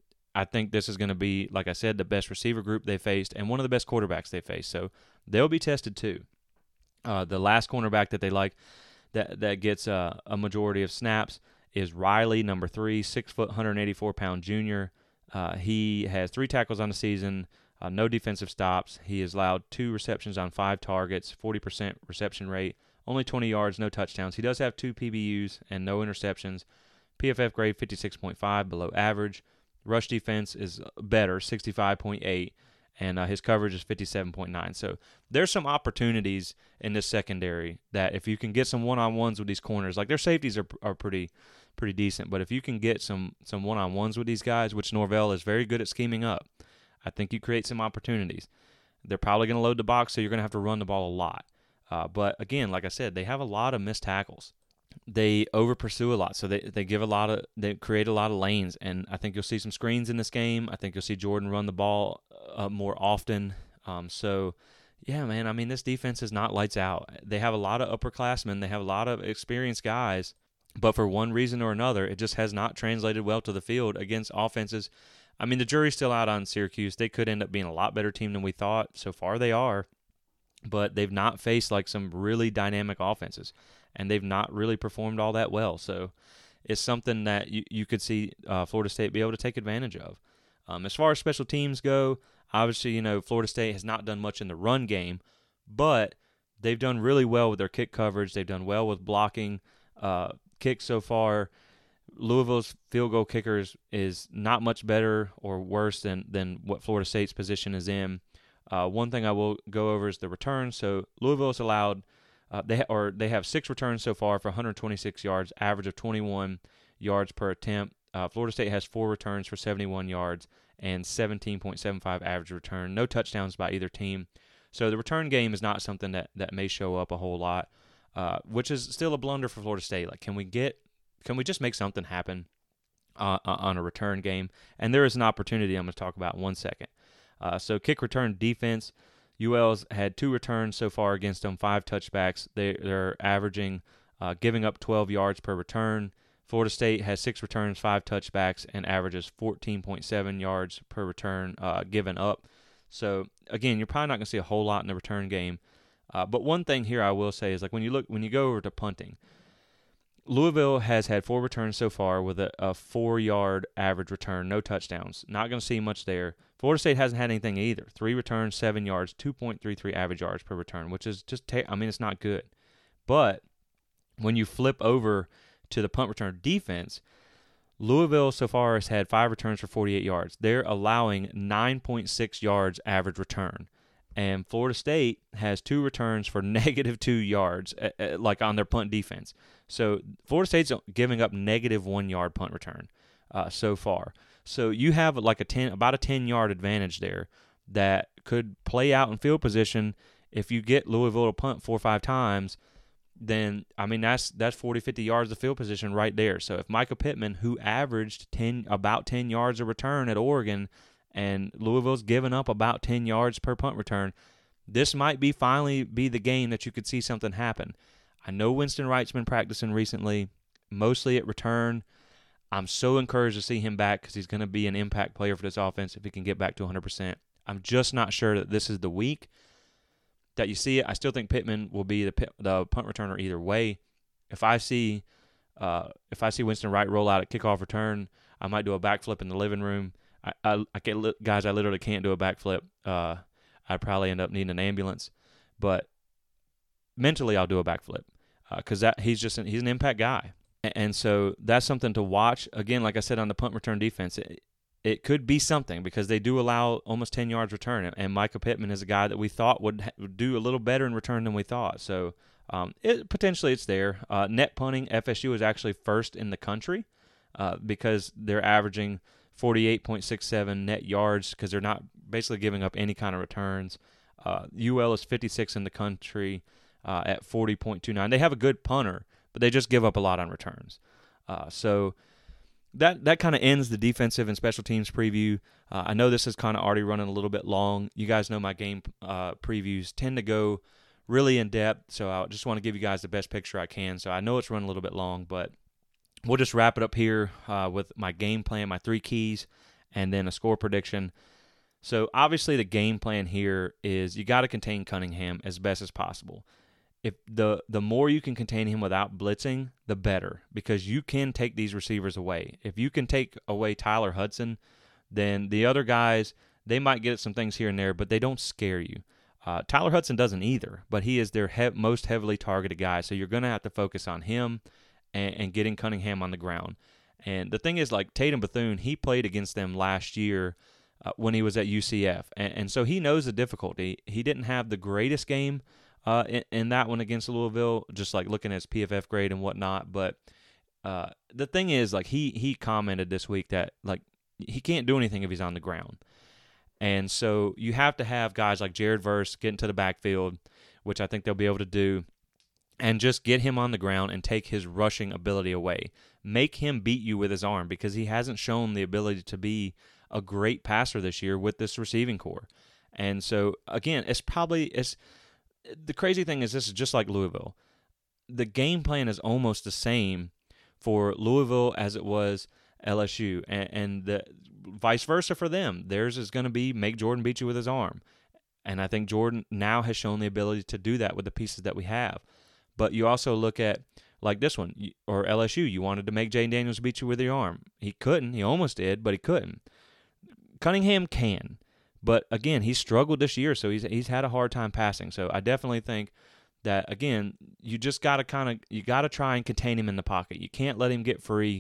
I think this is going to be, like I said, the best receiver group they faced and one of the best quarterbacks they faced. So they'll be tested too. Uh, the last cornerback that they like that that gets uh, a majority of snaps is Riley, number three, six foot, one hundred eighty-four pound junior. Uh, he has three tackles on the season, uh, no defensive stops. He has allowed two receptions on five targets, forty percent reception rate, only twenty yards, no touchdowns. He does have two P B Us and no interceptions. P F F grade fifty-six point five, below average. Rush defense is better, sixty-five point eight, and uh, his coverage is fifty-seven point nine. So there's some opportunities in this secondary that if you can get some one-on-ones with these corners, like their safeties are are pretty pretty decent, but if you can get some some one-on-ones with these guys, which Norvell is very good at scheming up, I think you create some opportunities. They're probably going to load the box, so you're going to have to run the ball a lot. Uh, but again, like I said, they have a lot of missed tackles. They over pursue a lot, so they, they give a lot of they create a lot of lanes, and I think you'll see some screens in this game. I think you'll see Jordan run the ball uh, more often. Um, so, yeah, man, I mean, this defense is not lights out. They have a lot of upperclassmen. They have a lot of experienced guys, but for one reason or another, it just has not translated well to the field against offenses. I mean, the jury's still out on Syracuse. They could end up being a lot better team than we thought. So far, they are, but they've not faced like some really dynamic offenses, and they've not really performed all that well. So it's something that you, you could see uh, Florida State be able to take advantage of. Um, as far as special teams go, obviously, you know, Florida State has not done much in the run game, but they've done really well with their kick coverage. They've done well with blocking uh, kicks so far. Louisville's field goal kickers is not much better or worse than, than what Florida State's position is in. Uh, one thing I will go over is the returns. So Louisville's allowed uh, they ha- or they have six returns so far for one hundred twenty-six yards, average of twenty-one yards per attempt. Uh, Florida State has four returns for seventy-one yards and seventeen point seven five average return. No touchdowns by either team. So the return game is not something that, that may show up a whole lot, uh, which is still a blunder for Florida State. Like, can we get Can we just make something happen uh, on a return game? And there is an opportunity I'm going to talk about in one second. Uh, so kick return defense, U L's had two returns so far against them, five touchbacks. They, they're averaging, uh, giving up twelve yards per return. Florida State has six returns, five touchbacks, and averages fourteen point seven yards per return uh, given up. So, again, you're probably not going to see a whole lot in the return game. Uh, but one thing here I will say is, like, when you look, when you go over to punting, Louisville has had four returns so far with a, a four-yard average return, no touchdowns. Not going to see much there. Florida State hasn't had anything either. Three returns, seven yards, two point three three average yards per return, which is just, ta- I mean, it's not good. But when you flip over to the punt return defense, Louisville so far has had five returns for forty-eight yards. They're allowing nine point six yards average return. And Florida State has two returns for negative two yards, uh, uh, like on their punt defense. So Florida State's giving up negative one yard punt return uh, so far. So you have like a ten, about a ten yard advantage there that could play out in field position if you get Louisville to punt four or five times. Then I mean that's that's forty, fifty yards of field position right there. So if Micah Pittman, who averaged ten about ten yards a return at Oregon, and Louisville's given up about ten yards per punt return, this might be finally be the game that you could see something happen. I know Winston Wright's been practicing recently, mostly at return. I'm so encouraged to see him back because he's going to be an impact player for this offense if he can get back to one hundred percent. I'm just not sure that this is the week that you see it. I still think Pittman will be the the punt returner either way. If I see uh, if I see Winston Wright roll out at kickoff return, I might do a backflip in the living room. I, I, I can't, guys, I literally can't do a backflip. Uh, I'd probably end up needing an ambulance, but mentally I'll do a backflip because uh, that he's just an, he's an impact guy, and, and so that's something to watch. Again, like I said on the punt return defense, it, it could be something because they do allow almost ten yards return, and, and Micah Pittman is a guy that we thought would, ha- would do a little better in return than we thought. So um, it potentially it's there. Uh, net punting, F S U is actually first in the country uh, because they're averaging forty-eight point six seven net yards because they're not basically giving up any kind of returns. Uh, U L is fifty-sixth in the country uh, at forty point two nine. They have a good punter, but they just give up a lot on returns. Uh, so that that kind of ends the defensive and special teams preview. Uh, I know this is kind of already running a little bit long. You guys know my game uh, previews tend to go really in depth, so I just want to give you guys the best picture I can. So I know it's running a little bit long, but we'll just wrap it up here uh, with my game plan, my three keys, and then a score prediction. So obviously the game plan here is you got to contain Cunningham as best as possible. If the the more you can contain him without blitzing, the better, because you can take these receivers away. If you can take away Tyler Hudson, then the other guys, they might get some things here and there, but they don't scare you. Uh, Tyler Hudson doesn't either, but he is their he- most heavily targeted guy, so you're going to have to focus on him and, and getting Cunningham on the ground. And the thing is, like Tatum Bethune, he played against them last year uh, when he was at U C F, and, and so he knows the difficulty. He didn't have the greatest game uh, in, in that one against Louisville, just like looking at his P F F grade and whatnot. But uh, the thing is, like he he commented this week that like he can't do anything if he's on the ground, and so you have to have guys like Jared Verse get into the backfield, which I think they'll be able to do, and just get him on the ground and take his rushing ability away. Make him beat you with his arm because he hasn't shown the ability to be a great passer this year with this receiving core. And so, again, it's probably it's the crazy thing is this is just like Louisville. The game plan is almost the same for Louisville as it was L S U, and, and the vice versa for them. Theirs is going to be make Jordan beat you with his arm. And I think Jordan now has shown the ability to do that with the pieces that we have. But you also look at, like this one, or L S U, you wanted to make Jayden Daniels beat you with your arm. He couldn't. He almost did, but he couldn't. Cunningham can. But, again, he's struggled this year, so he's he's had a hard time passing. So I definitely think that, again, you just got to kind of – you got to try and contain him in the pocket. You can't let him get free.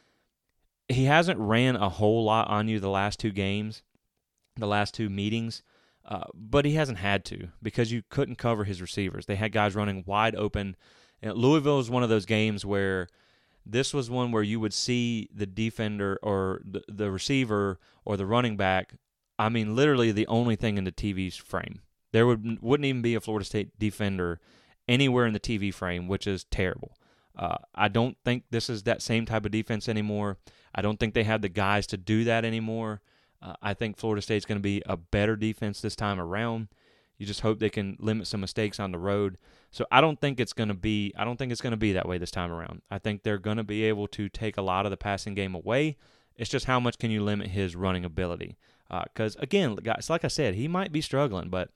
He hasn't ran a whole lot on you the last two games, the last two meetings. Uh, but he hasn't had to because you couldn't cover his receivers. They had guys running wide open. And Louisville is one of those games where this was one where you would see the defender or the, the receiver or the running back, I mean, literally the only thing in the T V's frame. There would, wouldn't even be a Florida State defender anywhere in the T V frame, which is terrible. Uh, I don't think this is that same type of defense anymore. I don't think they have the guys to do that anymore. Uh, I think Florida State's going to be a better defense this time around. You just hope they can limit some mistakes on the road. So I don't think it's going to be. I don't think it's going to be that way this time around. I think they're going to be able to take a lot of the passing game away. It's just how much can you limit his running ability? Because uh, again, guys, like I said, he might be struggling, but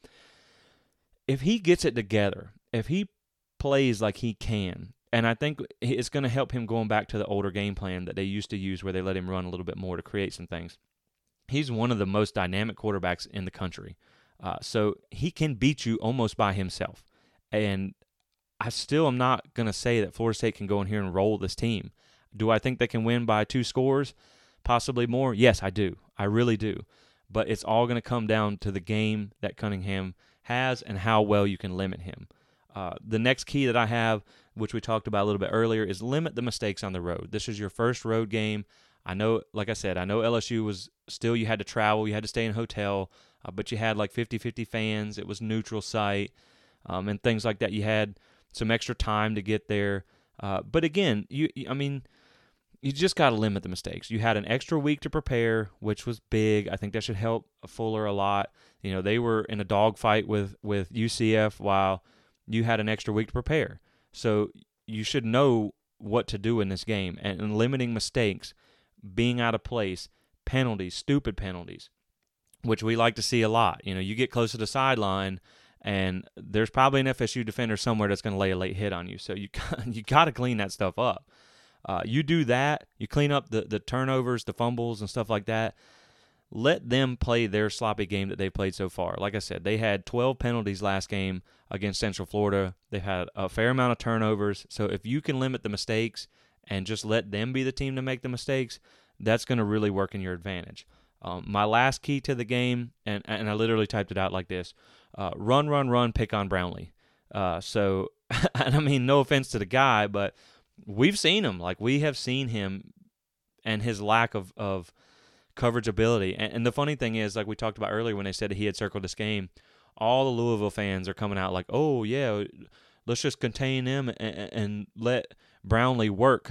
if he gets it together, if he plays like he can, and I think it's going to help him going back to the older game plan that they used to use, where they let him run a little bit more to create some things. He's one of the most dynamic quarterbacks in the country. Uh, so he can beat you almost by himself. And I still am not going to say that Florida State can go in here and roll this team. Do I think they can win by two scores, possibly more? Yes, I do. I really do. But it's all going to come down to the game that Cunningham has and how well you can limit him. Uh, the next key that I have, which we talked about a little bit earlier, is limit the mistakes on the road. This is your first road game. I know, like I said, I know L S U was still, you had to travel, you had to stay in a hotel, uh, but you had like fifty-fifty fans. It was neutral site um, and things like that. You had some extra time to get there. Uh, but again, you, I mean, you just got to limit the mistakes. You had an extra week to prepare, which was big. I think that should help Fuller a lot. You know, they were in a dogfight with, with U C F while you had an extra week to prepare. So you should know what to do in this game, and, and limiting mistakes, being out of place, penalties, stupid penalties, which we like to see a lot. You know, you get close to the sideline, and there's probably an F S U defender somewhere that's going to lay a late hit on you. So you you got to clean that stuff up. Uh, you do that, you clean up the, the turnovers, the fumbles, and stuff like that. Let them play their sloppy game that they've played so far. Like I said, they had twelve penalties last game against Central Florida. They've had a fair amount of turnovers. So if you can limit the mistakes and just let them be the team to make the mistakes, that's going to really work in your advantage. Um, my last key to the game, and, and I literally typed it out like this, uh, run, run, run, pick on Brownlee. Uh, so, and I mean, no offense to the guy, but we've seen him. Like, we have seen him and his lack of, of coverage ability. And, and the funny thing is, like we talked about earlier when they said he had circled this game, all the Louisville fans are coming out like, oh, yeah, let's just contain him and, and let Brownlee work.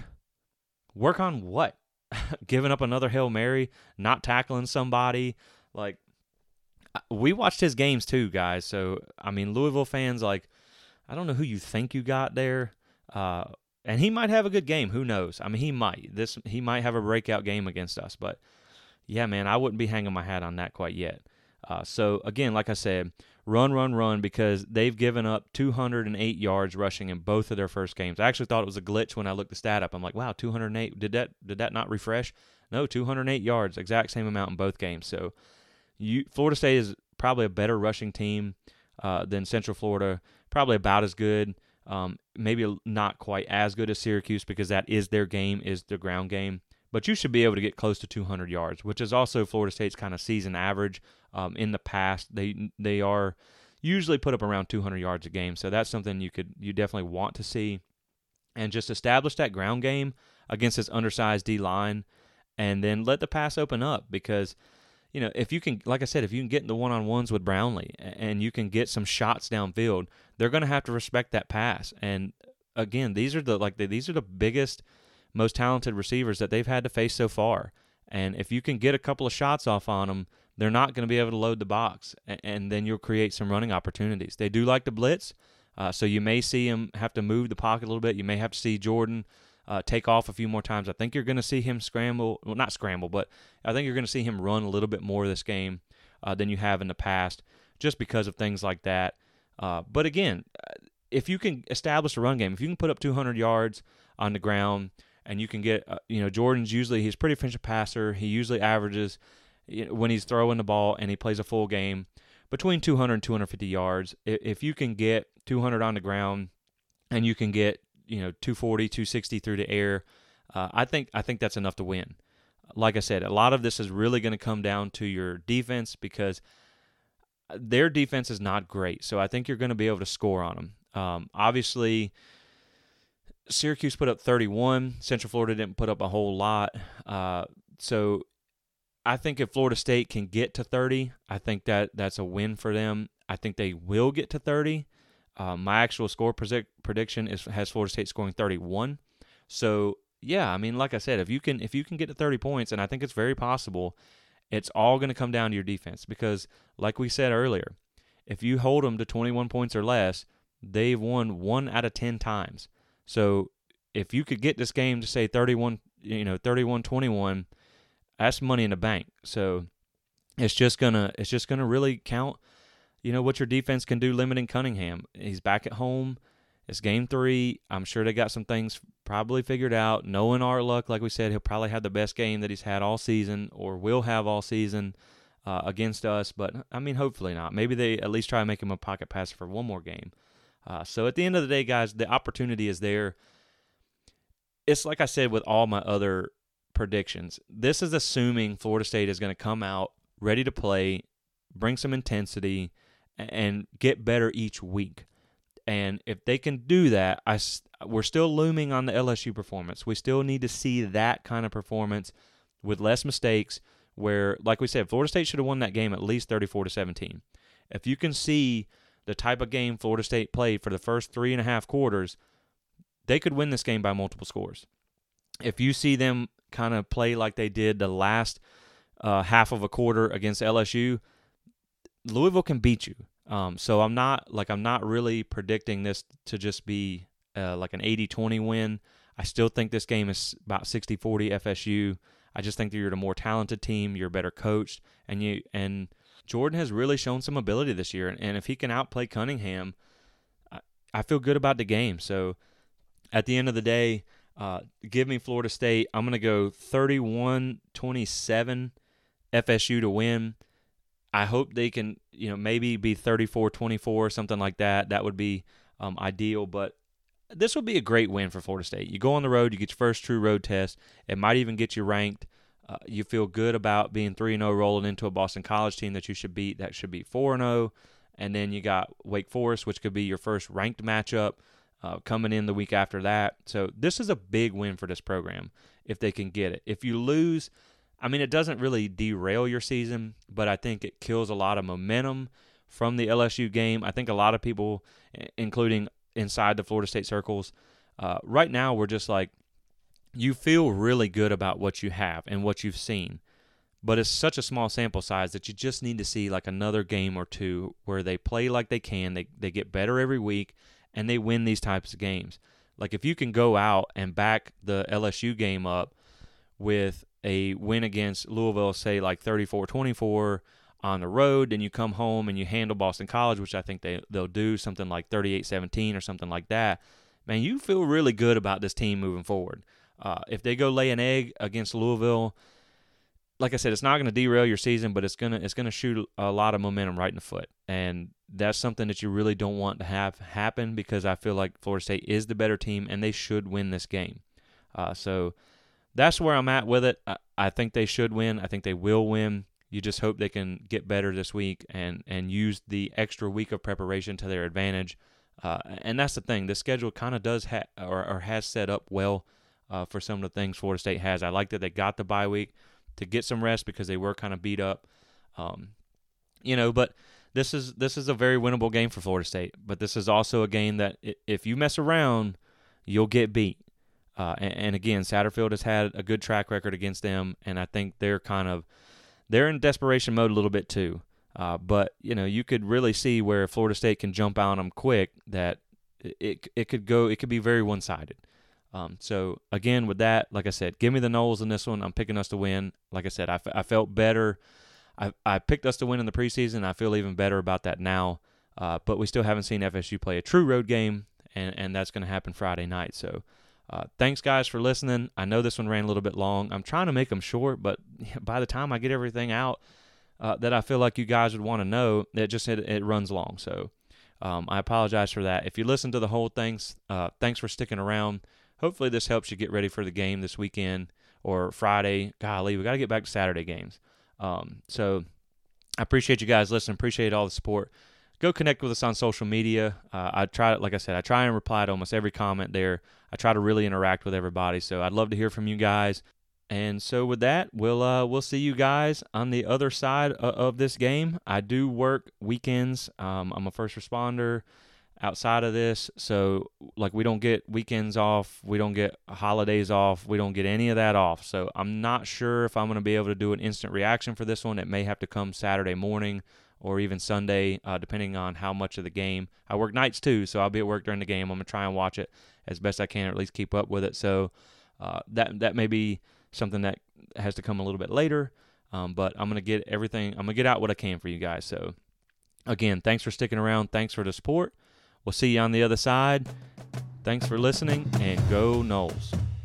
Work on what? Giving up another Hail Mary, not tackling somebody. Like, we watched his games too, guys. So, I mean, Louisville fans, like, I don't know who you think you got there. Uh, and he might have a good game. Who knows? I mean, he might. This He might have a breakout game against us. But, yeah, man, I wouldn't be hanging my hat on that quite yet. Uh, so, again, like I said, run, run, run, because they've given up two hundred eight yards rushing in both of their first games. I actually thought it was a glitch when I looked the stat up. I'm like, wow, two hundred eight. Did that did that not refresh? No, two hundred eight yards, exact same amount in both games. So, you Florida State is probably a better rushing team uh, than Central Florida, probably about as good, um, maybe not quite as good as Syracuse, because that is their game, is the ground game. but you should be able to get close to two hundred yards, which is also Florida State's kind of season average. Um, in the past, they they are usually put up around two hundred yards a game, so that's something you could you definitely want to see, and just establish that ground game against this undersized D line, and then let the pass open up because. You know, if you can, like I said, if you can get in the one-on-ones with Brownlee and you can get some shots downfield, they're going to have to respect that pass. And again, these are the like the, these are the biggest, most talented receivers that they've had to face so far. And if you can get a couple of shots off on them, they're not going to be able to load the box, and, and then you'll create some running opportunities. They do like to blitz, uh, so you may see him have to move the pocket a little bit. You may have to see Jordan. Uh, take off a few more times. I think you're going to see him scramble. Well, not scramble, but I think you're going to see him run a little bit more this game uh, than you have in the past just because of things like that. Uh, but again, if you can establish a run game, if you can put up two hundred yards on the ground and you can get, uh, you know, Jordan's usually, he's a pretty efficient passer. He usually averages, you know, when he's throwing the ball and he plays a full game, between two hundred and two hundred fifty yards. If you can get two hundred on the ground and you can get, you know, two forty, two sixty through the air, uh, I think I think that's enough to win. Like I said, a lot of this is really going to come down to your defense because their defense is not great. So I think you're going to be able to score on them. Um, obviously, Syracuse put up thirty-one. Central Florida didn't put up a whole lot. Uh, so I think if Florida State can get to thirty, I think that that's a win for them. I think they will get to thirty. Uh, my actual score predict, prediction is has Florida State scoring thirty-one. So yeah, I mean, like I said, if you can if you can get to thirty points, and I think it's very possible, it's all going to come down to your defense because, like we said earlier, if you hold them to twenty-one points or less, they've won one out of ten times. So if you could get this game to say thirty-one, you know, thirty-one twenty-one, that's money in the bank. So it's just gonna it's just gonna really count. You know, what your defense can do limiting Cunningham. He's back at home. It's game three. I'm sure they got some things probably figured out. Knowing our luck, like we said, he'll probably have the best game that he's had all season or will have all season uh, against us. But, I mean, hopefully not. Maybe they at least try to make him a pocket passer for one more game. Uh, so, at the end of the day, guys, the opportunity is there. It's like I said with all my other predictions. This is assuming Florida State is going to come out ready to play, bring some intensity, and get better each week. And if they can do that, I, we're still looming on the L S U performance. We still need to see that kind of performance with less mistakes where, like we said, Florida State should have won that game at least thirty-four to seventeen. If you can see the type of game Florida State played for the first three and a half quarters, they could win this game by multiple scores. If you see them kind of play like they did the last uh, half of a quarter against L S U, Louisville can beat you. Um, so I'm not like I'm not really predicting this to just be uh, like an eighty twenty win. I still think this game is about sixty forty F S U. I just think that you're the more talented team, you're better coached, and you and Jordan has really shown some ability this year. And, and if he can outplay Cunningham, I, I feel good about the game. So at the end of the day, uh, give me Florida State. I'm going to go thirty-one twenty-seven F S U to win. I hope they can, you know, maybe be thirty-four twenty-four, something like that. That would be um, ideal. But this would be a great win for Florida State. You go on the road, you get your first true road test. It might even get you ranked. Uh, you feel good about being three and oh rolling into a Boston College team that you should beat. That should be four and oh. And then you got Wake Forest, which could be your first ranked matchup uh, coming in the week after that. So this is a big win for this program if they can get it. If you lose, I mean, it doesn't really derail your season, but I think it kills a lot of momentum from the L S U game. I think a lot of people, including inside the Florida State circles, uh, right now we're just like, you feel really good about what you have and what you've seen, but it's such a small sample size that you just need to see like another game or two where they play like they can, they they get better every week, and they win these types of games. Like if you can go out and back the L S U game up with a win against Louisville, say like thirty-four twenty-four on the road, then you come home and you handle Boston College, which I think they, they'll do, something like thirty-eight seventeen or something like that, man, you feel really good about this team moving forward. Uh, if they go lay an egg against Louisville, like I said, it's not going to derail your season, but it's gonna it's gonna shoot a lot of momentum right in the foot, and that's something that you really don't want to have happen because I feel like Florida State is the better team and they should win this game. Uh, so that's where I'm at with it. I, I think they should win. I think they will win. You just hope they can get better this week and, and use the extra week of preparation to their advantage. Uh, and that's the thing. The schedule kind of does ha- or, or has set up well uh, for some of the things Florida State has. I like that they got the bye week to get some rest because they were kind of beat up. Um, you know, but this is this is a very winnable game for Florida State. But this is also a game that if you mess around, you'll get beat. Uh, and, and again, Satterfield has had a good track record against them, and I think they're kind of they're in desperation mode a little bit too. Uh, but you know, you could really see where Florida State can jump on them quick. That it it could go, it could be very one-sided. Um, so again, with that, like I said, give me the Noles in this one. I'm picking us to win. Like I said, I, f- I felt better. I I picked us to win in the preseason. I feel even better about that now. Uh, but we still haven't seen F S U play a true road game, and and that's going to happen Friday night. So. Uh, thanks, guys, for listening. I know this one ran a little bit long. I'm trying to make them short, but by the time I get everything out uh, that I feel like you guys would want to know, it just it, it runs long. So um, I apologize for that. If you listen to the whole thing, uh, thanks for sticking around. Hopefully this helps you get ready for the game this weekend or Friday. Golly, we got to get back to Saturday games. Um, so I appreciate you guys listening. Appreciate all the support. Go connect with us on social media. Uh, I try, like I said, I try and reply to almost every comment there. I try to really interact with everybody, so I'd love to hear from you guys. And so with that, we'll uh, we'll see you guys on the other side of, of this game. I do work weekends. Um, I'm a first responder outside of this, so like we don't get weekends off, we don't get holidays off, we don't get any of that off. So I'm not sure if I'm going to be able to do an instant reaction for this one. It may have to come Saturday morning or even Sunday, uh, depending on how much of the game. I work nights too, so I'll be at work during the game. I'm going to try and watch it as best I can, or at least keep up with it. So uh, that that may be something that has to come a little bit later, um, but I'm going to get everything, I'm going to get out what I can for you guys. So again, thanks for sticking around. Thanks for the support. We'll see you on the other side. Thanks for listening, and go Noles.